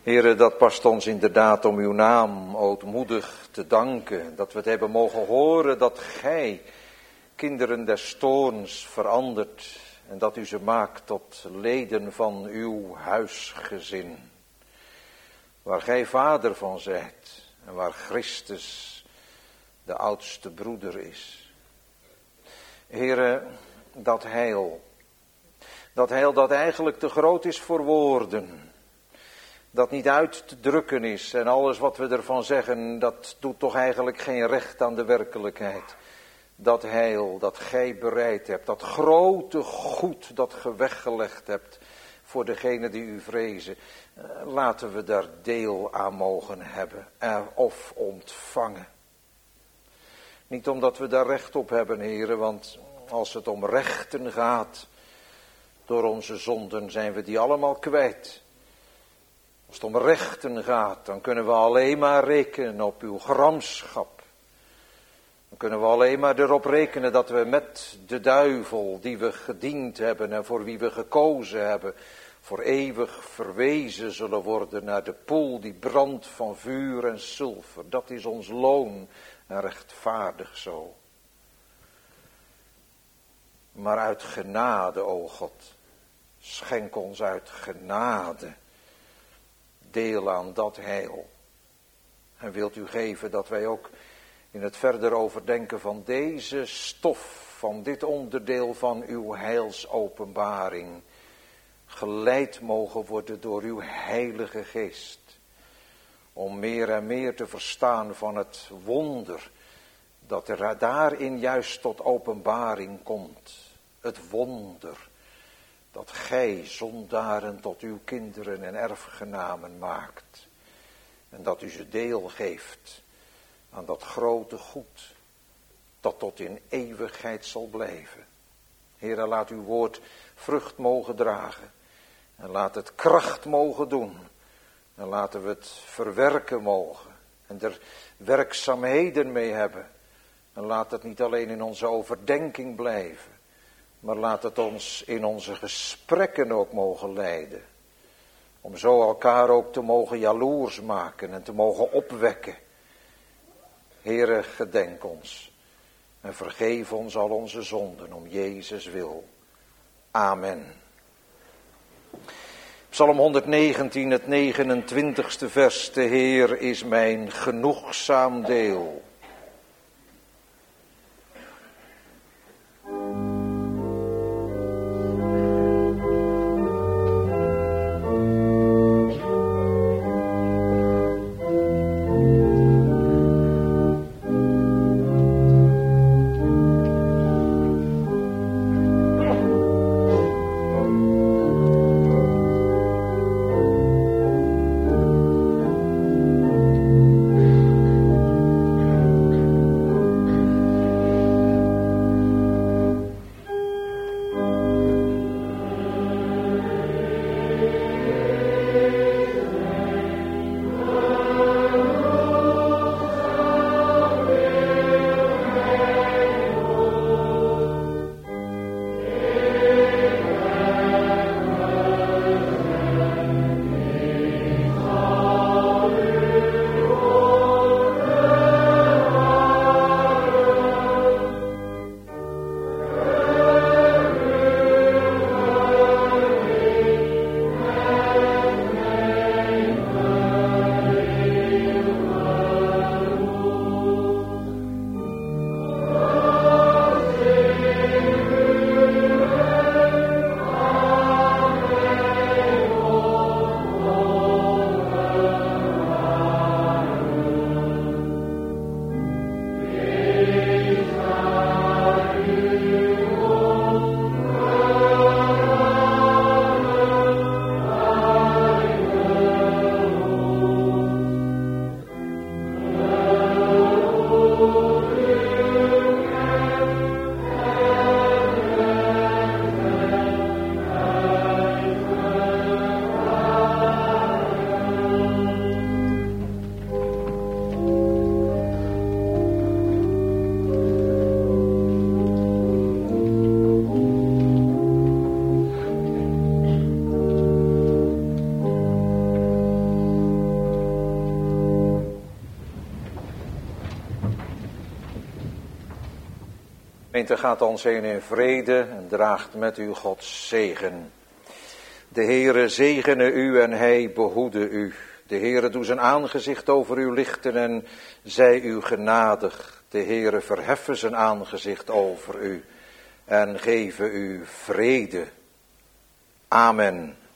Heere, dat past ons inderdaad om uw naam ootmoedig te danken. Dat we het hebben mogen horen dat gij kinderen des toorns verandert. En dat u ze maakt tot leden van uw huisgezin. Waar gij vader van zijt en waar Christus de oudste broeder is. Heere, dat heil dat eigenlijk te groot is voor woorden. Dat niet uit te drukken is en alles wat we ervan zeggen, dat doet toch eigenlijk geen recht aan de werkelijkheid. Dat heil dat gij bereid hebt, dat grote goed dat ge weggelegd hebt voor degenen die u vrezen. Laten we daar deel aan mogen hebben of ontvangen. Niet omdat we daar recht op hebben, heren, want als het om rechten gaat, door onze zonden zijn we die allemaal kwijt. Als het om rechten gaat, dan kunnen we alleen maar rekenen op uw gramschap. Dan kunnen we alleen maar erop rekenen dat we met de duivel die we gediend hebben en voor wie we gekozen hebben, voor eeuwig verwezen zullen worden naar de poel die brandt van vuur en zilver. Dat is ons loon en rechtvaardig zo. Maar uit genade, o God, schenk ons uit genade deel aan dat heil. En wilt u geven dat wij ook in het verder overdenken van deze stof, van dit onderdeel van uw heilsopenbaring, geleid mogen worden door uw heilige geest. Om meer en meer te verstaan van het wonder dat er daarin juist tot openbaring komt. Het wonder dat gij zondaren tot uw kinderen en erfgenamen maakt. En dat u ze deel geeft aan dat grote goed dat tot in eeuwigheid zal blijven. Heere, laat uw woord vrucht mogen dragen. En laat het kracht mogen doen. En laten we het verwerken mogen. En er werkzaamheden mee hebben. En laat het niet alleen in onze overdenking blijven. Maar laat het ons in onze gesprekken ook mogen leiden. Om zo elkaar ook te mogen jaloers maken en te mogen opwekken. Heere, gedenk ons. En vergeef ons al onze zonden om Jezus wil. Amen. Psalm 119, het 29ste vers. De Heer is mijn genoegzaam deel. Gemeente, gaat ons heen in vrede en draagt met u Gods zegen. De Heere zegene u en hij behoede u. De Heere doe zijn aangezicht over u lichten en zij u genadig. De Heere verheffe zijn aangezicht over u en geven u vrede. Amen.